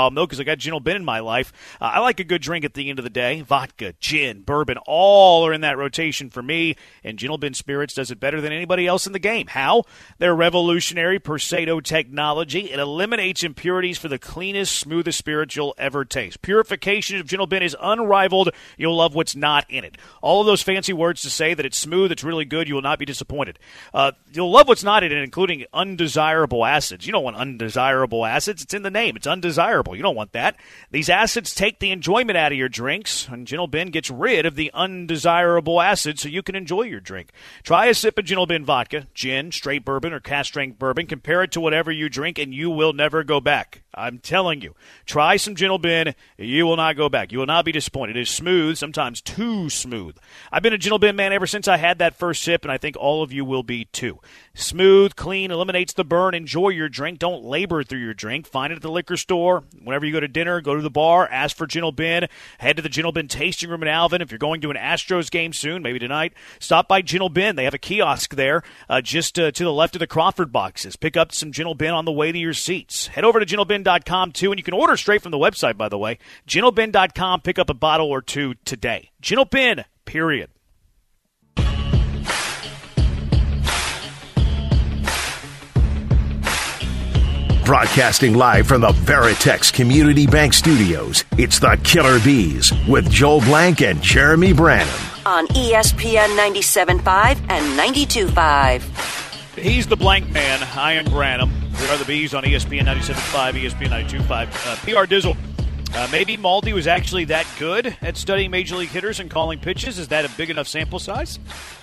problem, though, because I got Gentle Ben in my life. Uh, I like a good drink at the end of the day. Vodka, gin, bourbon, all are in that rotation for me, and Gentle Ben Spirits does it better than anybody else in the game. How? Their revolutionary Persado technology. It eliminates impurities for the cleanest, smoothest spirit you'll ever taste. Purification of Gentle Ben is unrivaled. You'll love what's not in it. All of those fancy words to say that it's smooth, it's really good, you will not be disappointed. Uh, you'll love what's not in it, including undesirable acids. You don't want undesirable acids. It's in the name. It's undesirable. You don't want that. These acids take the enjoyment out of your drinks, and Gentle Ben gets rid of the undesirable acids so you can enjoy your drink. Try a sip of Gentle Ben vodka, gin, straight bourbon, or cask-strength bourbon. Compare it to whatever you drink, and you will never go back. I'm telling you. Try some Gentle Ben. You will not go back. You will not be disappointed. It is smooth, sometimes too smooth. I've been a Gentle Ben man ever since I had that first sip, and I think all of you will be too. Smooth, clean, eliminates the burn. Enjoy your drink. Don't labor through your drink. Find it at the liquor store. Whenever you go to dinner, go to the bar, ask for Gentle Ben. Head to the Gentle Ben tasting room in Alvin. If you're going to an Astros game soon, maybe tonight, stop by Gentle Ben. They have a kiosk there uh, just uh, to the left of the Crawford boxes. Pick up some Gentle Ben on the way to your seats. Head over to gentle ben dot com too, and you can order straight from the website, by the way. gentle ben dot com. Pick up a bottle or two today. Gentle Ben, period. Broadcasting live from the Veritex Community Bank Studios, it's the Killer Bees with Joel Blank and Jeremy Branham. On E S P N ninety-seven point five and ninety-two point five. He's the blank man. I am Branham. We are the Bees on E S P N ninety-seven point five, E S P N ninety-two point five. Uh, P R Dizzle. Uh, maybe Maldi was actually that good at studying Major League hitters and calling pitches. Is that a big enough sample size?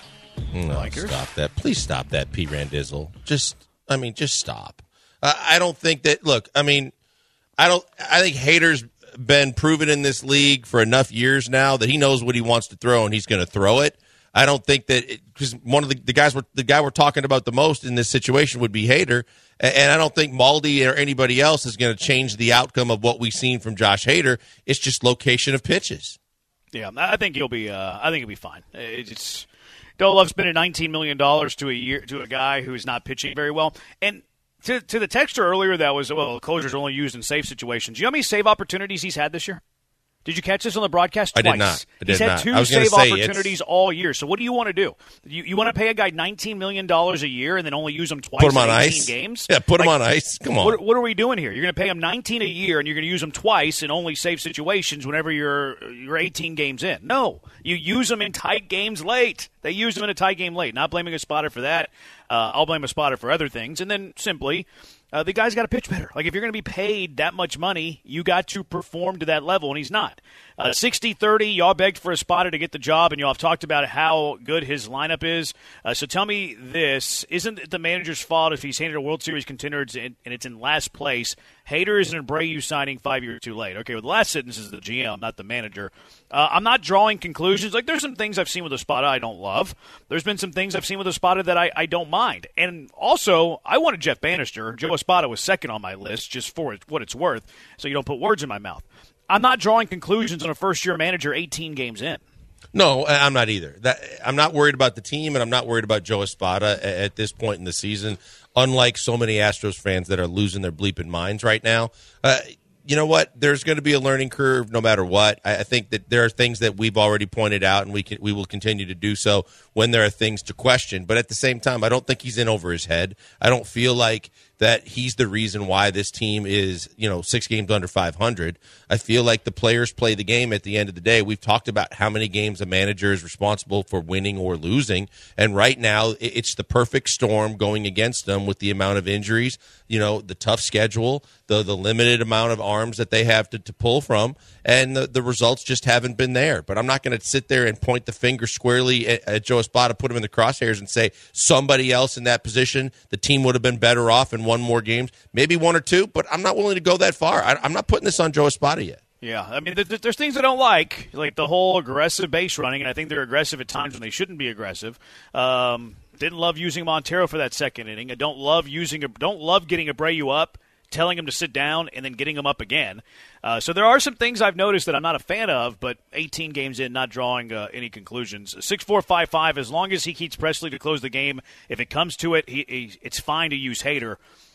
No, Likers? Stop that. Please stop that, P. Randizzle. Just, I mean, just stop. Uh, I don't think that, look, I mean, I don't, I think Hader's been proven in this league for enough years now that he knows what he wants to throw and he's going to throw it. I don't think that, because one of the, the guys, we're, the guy we're talking about the most in this situation would be Hader, and, and I don't think Maldi or anybody else is going to change the outcome of what we've seen from Josh Hader. It's just location of pitches. Yeah, I think he'll be, uh, I think he'll be fine. It's, don't love spending nineteen million dollars to a year, to a guy who's not pitching very well. And To, to the texter earlier, that was, well, closures are only used in save situations. Do you know how many save opportunities he's had this year? Did you catch this on the broadcast? Twice. I did not. I did he's had not. two I was save say, opportunities all year. So what do you want to do? You, you want to pay a guy nineteen million dollars a year and then only use him twice put him on in eighteen ice. games? Yeah, put like, him on ice. Come on. What, what are we doing here? You're going to pay him nineteen a year and you're going to use him twice in only save situations whenever you're you're eighteen games in. No, you use him in tight games late. They used him in a tight game late. Not blaming a spotter for that. Uh, I'll blame a spotter for other things. And then simply, Uh, the guy's got to pitch better. Like, if you're going to be paid that much money, you got to perform to that level, and he's not. Uh, sixty thirty, y'all begged for a spotter to get the job, and y'all have talked about how good his lineup is. Uh, so tell me this. Isn't it the manager's fault if he's handed a World Series contender and it's in last place? Hader is an Abreu signing five years too late. Okay, well, the last sentence is the G M, not the manager. Uh, I'm not drawing conclusions. Like, there's some things I've seen with a spotter I don't love. There's been some things I've seen with a spotter that I, I don't mind. And also, I wanted Jeff Bannister. Joe Espada was second on my list, just for what it's worth, so you don't put words in my mouth. I'm not drawing conclusions on a first-year manager eighteen games in. No, I'm not either. That, I'm not worried about the team, and I'm not worried about Joe Espada at this point in the season, unlike so many Astros fans that are losing their bleeping minds right now. Uh, you know what? There's going to be a learning curve no matter what. I, I think that there are things that we've already pointed out, and we can, we will continue to do so when there are things to question. But at the same time, I don't think he's in over his head. I don't feel like that he's the reason why this team is, you know, six games under five hundred. I feel like the players play the game at the end of the day. We've talked about how many games a manager is responsible for winning or losing, and right now it's the perfect storm going against them with the amount of injuries, you know, the tough schedule, the the limited amount of arms that they have to, to pull from, and the, the results just haven't been there. But I'm not going to sit there and point the finger squarely at, at Joe Espada, put him in the crosshairs, and say somebody else in that position, the team would have been better off and won more games, maybe one or two, but I'm not willing to go that far. I, I'm not putting this on Joe Espada yet. Yeah, I mean, th- there's things I don't like, like the whole aggressive base running, and I think they're aggressive at times when they shouldn't be aggressive. Um, didn't love using Montero for that second inning. I don't love using, a, don't love getting Abreu up, telling him to sit down, and then getting him up again. Uh, so there are some things I've noticed that I'm not a fan of, but eighteen games in, not drawing uh, any conclusions. six four five five, as long as he keeps Presley to close the game, if it comes to it, he, he, it's fine to use Hader.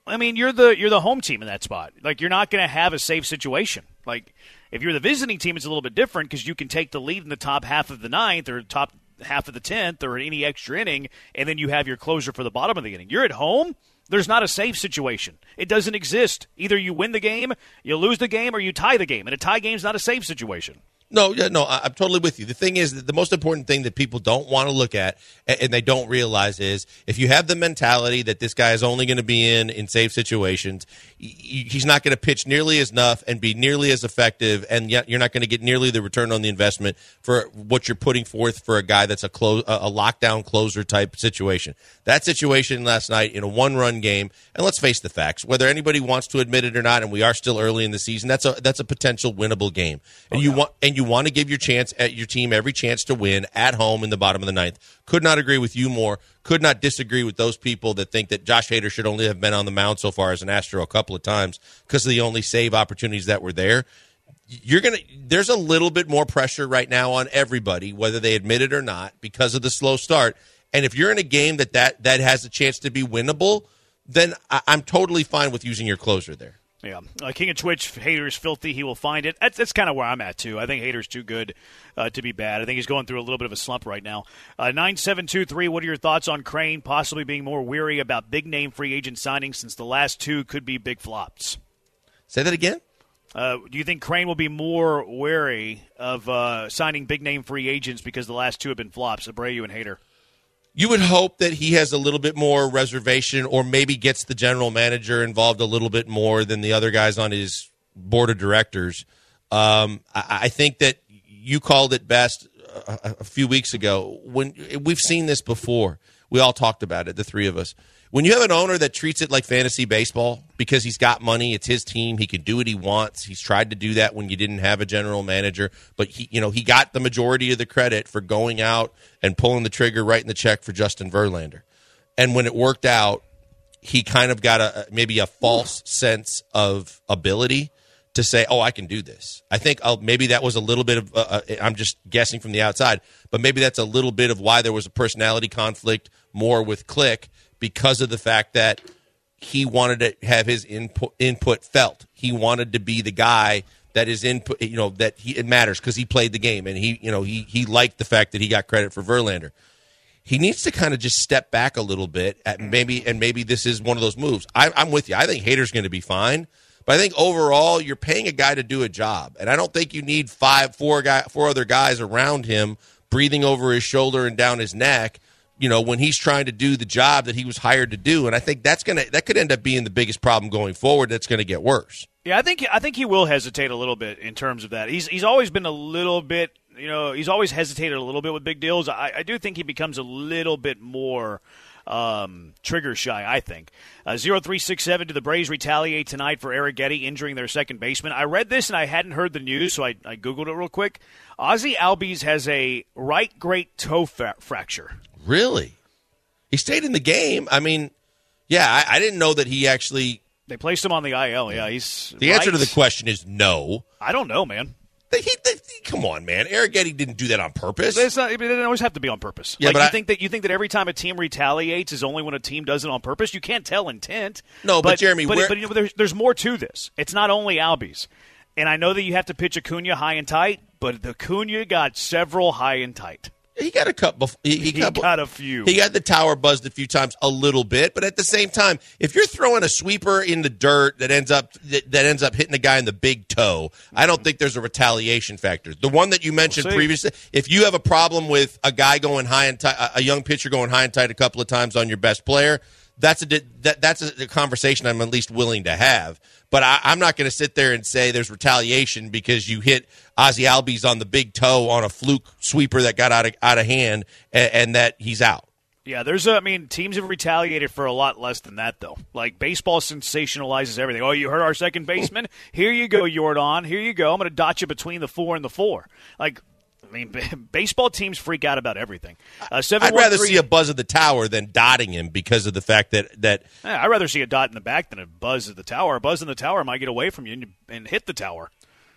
I mean, you're the you're the home team in that spot. Like, you're not going to have a safe situation. Like, if you're the visiting team, it's a little bit different because you can take the lead in the top half of the ninth or top half of the tenth or any extra inning, and then you have your closer for the bottom of the inning. You're at home. There's not a safe situation. It doesn't exist. Either you win the game, you lose the game, or you tie the game. And a tie game is not a safe situation. No, yeah, no, I, I'm totally with you. The thing is, that the most important thing that people don't want to look at and, and they don't realize is if you have the mentality that this guy is only going to be in in safe situations, he, he's not going to pitch nearly as enough and be nearly as effective, and yet you're not going to get nearly the return on the investment for what you're putting forth for a guy that's a close, a, a lockdown closer type situation. That situation last night in a one-run game, and let's face the facts, whether anybody wants to admit it or not, and we are still early in the season, that's a that's a potential winnable game, and oh, you yeah. want and you want to give your chance at your team every chance to win at home in the bottom of the ninth. Could not agree with you more. Could not disagree with those people that think that Josh Hader should only have been on the mound so far as an Astro a couple of times because of the only save opportunities that were there. You're gonna. There's a little bit more pressure right now on everybody, whether they admit it or not, because of the slow start. And if you're in a game that that, that has a chance to be winnable, then I, I'm totally fine with using your closer there. Yeah, uh, King of Twitch, Hader's filthy. He will find it. That's, that's kind of where I'm at, too. I think Hader's too good uh, to be bad. I think he's going through a little bit of a slump right now. Uh, nine seven two three, what are your thoughts on Crane possibly being more weary about big-name free agent signings since the last two could be big flops? Say that again? Uh, do you think Crane will be more wary of uh, signing big-name free agents because the last two have been flops, Abreu and Hader? You would hope that he has a little bit more reservation or maybe gets the general manager involved a little bit more than the other guys on his board of directors. Um, I, I think that you called it best a, a few weeks ago. When we've seen this before. We all talked about it, the three of us. When you have an owner that treats it like fantasy baseball because he's got money, it's his team, he can do what he wants. He's tried to do that when you didn't have a general manager, but he, you know, he got the majority of the credit for going out and pulling the trigger, writing the check for Justin Verlander. And when it worked out, he kind of got a maybe a false sense of ability to say, "Oh, I can do this." I think I'll, maybe that was a little bit of. Uh, I'm just guessing from the outside, but maybe that's a little bit of why there was a personality conflict more with Click. Because of the fact that he wanted to have his input input felt. He wanted to be the guy that is input, you know, that he, it matters because he played the game and he, you know, he he liked the fact that he got credit for Verlander. He needs to kind of just step back a little bit at maybe, and maybe this is one of those moves. I, I'm with you. I think Hader's going to be fine, but I think overall you're paying a guy to do a job, and I don't think you need five, four guy, four other guys around him breathing over his shoulder and down his neck. You know, when he's trying to do the job that he was hired to do, and I think that's gonna that could end up being the biggest problem going forward. That's going to get worse. Yeah, I think I think he will hesitate a little bit in terms of that. He's he's always been a little bit, you know, he's always hesitated a little bit with big deals. I, I do think he becomes a little bit more um, trigger shy. I think uh, zero three six seven. Do the Braves retaliate tonight for Eric Getty injuring their second baseman? I read this and I hadn't heard the news, so I, I googled it real quick. Ozzie Albies has a right great toe fra- fracture. Really? He stayed in the game. I mean, yeah, I, I didn't know that he actually. They placed him on the I L. Yeah, he's. The right. answer to the question is no. I don't know, man. They, he, they, come on, man. Eric Getty didn't do that on purpose. It's not, it doesn't always have to be on purpose. Yeah, like but you I, think that you think that every time a team retaliates is only when a team does it on purpose. You can't tell intent. No, but, but Jeremy, but, where, but you know, there's, there's more to this. It's not only Albies, and I know that you have to pitch Acuna high and tight, but the Acuna got several high and tight. He got a couple. He, he, he got, got a few. He got the tower buzzed a few times, a little bit, but at the same time, if you're throwing a sweeper in the dirt that ends up that, that ends up hitting the guy in the big toe, I don't think there's a retaliation factor. The one that you mentioned we'll previously, if you have a problem with a guy going high and tight, a young pitcher going high and tight a couple of times on your best player, that's a that, that's a conversation I'm at least willing to have. But I, I'm not going to sit there and say there's retaliation because you hit Ozzie Albies on the big toe on a fluke sweeper that got out of out of hand and, and that he's out. Yeah, there's a, I mean, teams have retaliated for a lot less than that, though. Like, baseball sensationalizes everything. Oh, you hurt our second baseman? Here you go, Yordan. Here you go. I'm going to dot you between the four and the four. Like, I mean, baseball teams freak out about everything. Uh, I'd rather see a buzz at the tower than dotting him because of the fact that that. Yeah, I'd rather see a dot in the back than a buzz at the tower. A buzz in the tower might get away from you and, and hit the tower.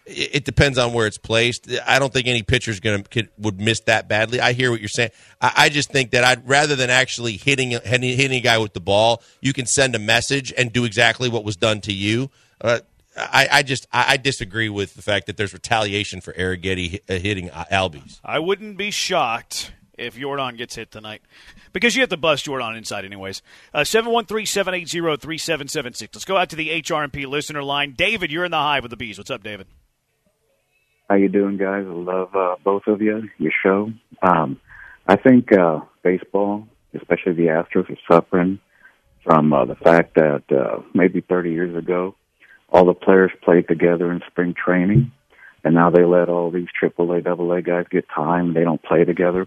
It, it depends on where it's placed. I don't think any pitcher's going to would miss that badly. I hear what you're saying. I, I just think that I'd rather than actually hitting hitting, hitting a guy with the ball, you can send a message and do exactly what was done to you. Uh, I, I just I, I disagree with the fact that there's retaliation for Arrighetti hitting Albies. I wouldn't be shocked if Jordan gets hit tonight, because you have to bust Jordan inside anyways. Uh, seven one three, seven eight zero, three seven seven six. Let's go out to the H R and P listener line. David, you're in the Hive with the Bees. What's up, David? How you doing, guys? I love uh, both of you, your show. Um, I think uh, baseball, especially the Astros, are suffering from uh, the fact that uh, maybe thirty years ago, all the players played together in spring training, and now they let all these triple A, double A guys get time. They don't play together.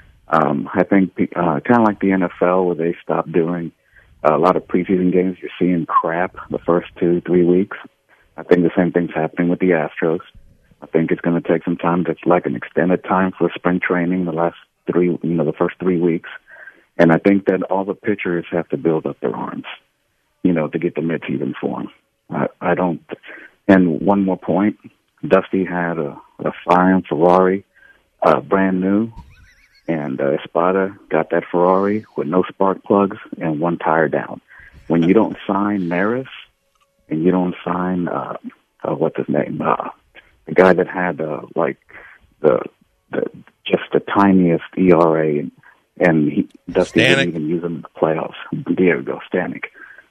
Um, I think uh, kind of like the N F L, where they stopped doing a lot of preseason games. You're seeing crap the first two, three weeks. I think the same thing's happening with the Astros. I think it's going to take some time. It's like an extended time for spring training, the last three, you know, the first three weeks. And I think that all the pitchers have to build up their arms, you know, to get the mid-season form. I, I don't. And one more point: Dusty had a, a fine Ferrari, uh, brand new, and uh, Espada got that Ferrari with no spark plugs and one tire down. When you don't sign Maris and you don't sign uh, uh, what's his name, uh, the guy that had uh, like the, the just the tiniest E R A, and, and he, Dusty Stanek. didn't even use him in the playoffs. There we go, Stanek.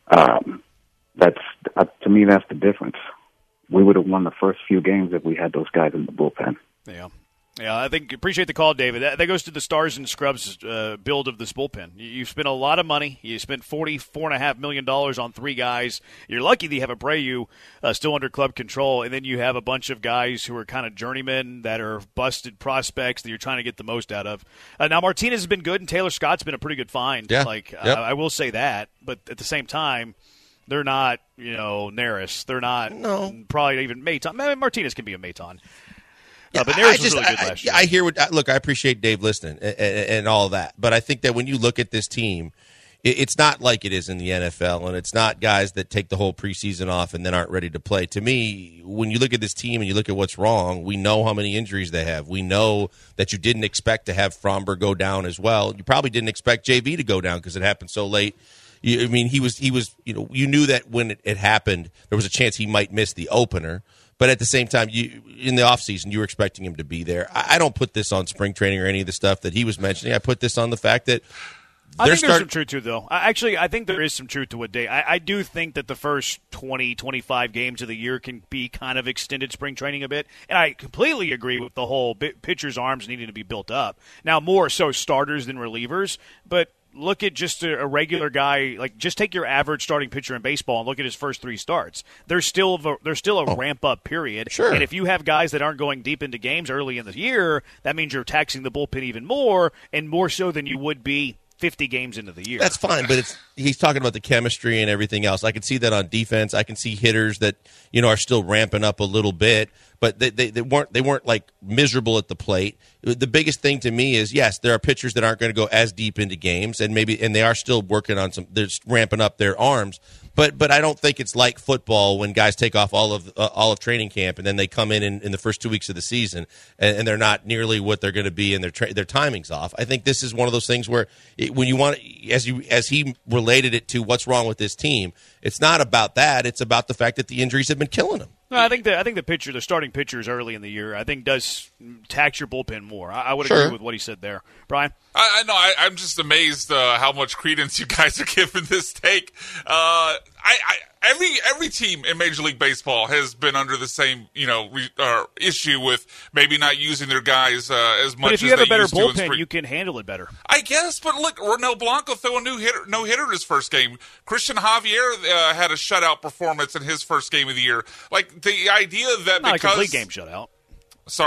Um, That's uh, to me. That's the difference. We would have won the first few games if we had those guys in the bullpen. Yeah, yeah. I think appreciate the call, David. That, that goes to the Stars and Scrubs uh, build of this bullpen. You, you spent a lot of money. You spent forty-four and a half million dollars on three guys. You're lucky that you have Abreu uh, still under club control, and then you have a bunch of guys who are kind of journeymen that are busted prospects that you're trying to get the most out of. Uh, now Martinez has been good, and Taylor Scott's been a pretty good find. Yeah. Like Yep. uh, I will say that, but at the same time, they're not, you know, Neris. They're not No. probably even Maton. Maybe Martinez can be a Maton. Yeah, uh, but I Neris was just, really good I, last year. I hear what. Look, I appreciate Dave listening and, and, and all that, but I think that when you look at this team, it, it's not like it is in the N F L, and it's not guys that take the whole preseason off and then aren't ready to play. To me, when you look at this team and you look at what's wrong, we know how many injuries they have. We know that you didn't expect to have Fromber go down as well. You probably didn't expect J V to go down because it happened so late. You, I mean, he was he was you know you knew that when it, it happened, there was a chance he might miss the opener. But at the same time, you in the offseason, you were expecting him to be there. I, I don't put this on spring training or any of the stuff that he was mentioning. I put this on the fact that I think start- there's some truth to it, though. I, actually, I think there is some truth to what Dave. I, I do think that the first twenty, twenty-five games of the year can be kind of extended spring training a bit. And I completely agree with the whole pitcher's arms needing to be built up. Now, more so starters than relievers, but look at just a, a regular guy. Like, just take your average starting pitcher in baseball and look at his first three starts. There's still a, there's still a oh. ramp up period. Sure. And if you have guys that aren't going deep into games early in the year, that means you're taxing the bullpen even more, and more so than you would be fifty games into the year. That's fine, but it's he's talking about the chemistry and everything else. I can see that on defense. I can see hitters that you know are still ramping up a little bit, but they, they, they weren't they weren't like miserable at the plate. The biggest thing to me is yes, there are pitchers that aren't going to go as deep into games, and maybe and they are still working on some. They're ramping up their arms. But but I don't think it's like football when guys take off all of uh, all of training camp and then they come in in, in the first two weeks of the season and, and they're not nearly what they're going to be and their tra- their timing's off. I think this is one of those things where it, when you want as you as he related it to what's wrong with this team, it's not about that. It's about the fact that the injuries have been killing them. No, I think the I think the pitcher, the starting pitchers early in the year, I think does tax your bullpen more. I, I would Sure. agree with what he said there, Brian. I, I know. I, I'm just amazed uh, how much credence you guys are giving this take. Uh, I, I every every team in Major League Baseball has been under the same you know re, uh, issue with maybe not using their guys uh, as much. But if you as have they a better used to in bullpen, spring. you can handle it better. I guess, but look, Ronel Blanco threw a new hitter, no hitter in his first game. Christian Javier uh, had a shutout performance in his first game of the year. Like the idea that Not because a complete game shutout. sorry.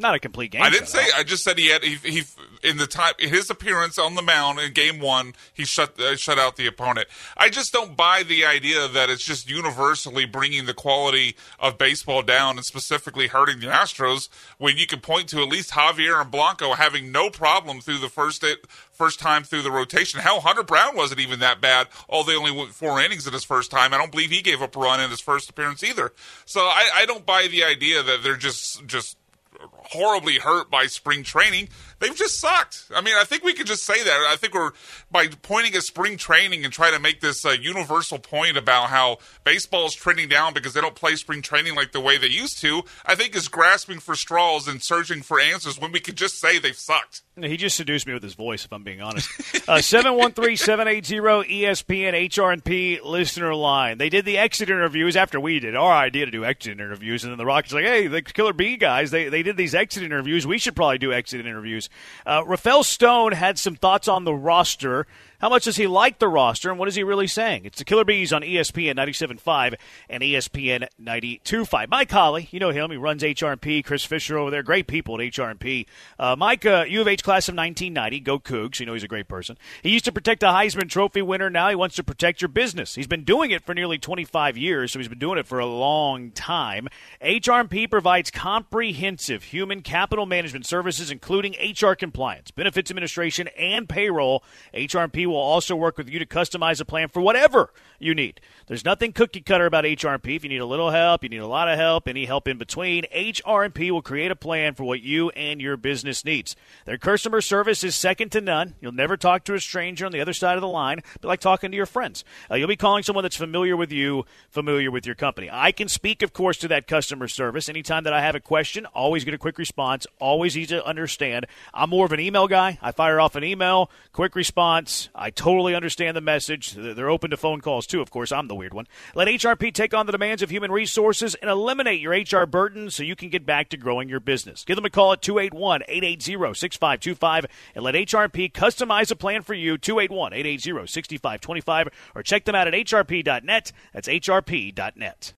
Not a complete game. I didn't say. Out. I just said he had. He, he in the time his appearance on the mound in Game One, he shut uh, shut out the opponent. I just don't buy the idea that it's just universally bringing the quality of baseball down and specifically hurting the Astros when you can point to at least Javier and Blanco having no problem through the first it, first time through the rotation. Hell, Hunter Brown wasn't even that bad. Oh, they only went four innings in his first time. I don't believe he gave up a run in his first appearance either. So I, I don't buy the idea that they're just just. horribly hurt by spring training. They've just sucked. I mean, I think we could just say that. I think we're, by pointing at spring training and trying to make this uh, universal point about how baseball is trending down because they don't play spring training like the way they used to, I think is grasping for straws and searching for answers when we could just say they've sucked. He just seduced me with his voice, if I'm being honest. Uh, seven one three, seven eight zero, E S P N H R and P listener line. They did the exit interviews after we did. Our idea to do exit interviews, and then the Rockets like, hey, the Killer Bee guys, they, they did these exit interviews. We should probably do exit interviews. Uh, Rafael Stone had some thoughts on the roster. How much does he like the roster, and what is he really saying? It's the Killer Bees on E S P N ninety-seven point five and E S P N ninety-two point five. Mike Holly, you know him. He runs H R and P. Chris Fisher over there. Great people at H R and P. Uh, Mike, uh, U of H class of nineteen ninety. Go Cougs. You know he's a great person. He used to protect the Heisman Trophy winner. Now he wants to protect your business. He's been doing it for nearly twenty-five years, so he's been doing it for a long time. H R and P provides comprehensive human capital management services, including H R compliance, benefits administration, and payroll. H R and P will also work with you to customize a plan for whatever you need. There's nothing cookie cutter about H R and P. If you need a little help, you need a lot of help, any help in between, H R and P will create a plan for what you and your business needs. Their customer service is second to none. You'll never talk to a stranger on the other side of the line, but like talking to your friends. Uh, you'll be calling someone that's familiar with you, familiar with your company. I can speak, of course, to that customer service. Anytime that I have a question, always get a quick response, always easy to understand. I'm more of an email guy. I fire off an email, quick response. I totally understand the message. They're open to phone calls, too. Of course, I'm the weird one. Let H R P take on the demands of human resources and eliminate your H R burden so you can get back to growing your business. Give them a call at two eight one, eight eight zero, six five two five and let H R P customize a plan for you, two eight one, eight eight zero, six five two five, or check them out at H R P dot net. That's H R P dot net.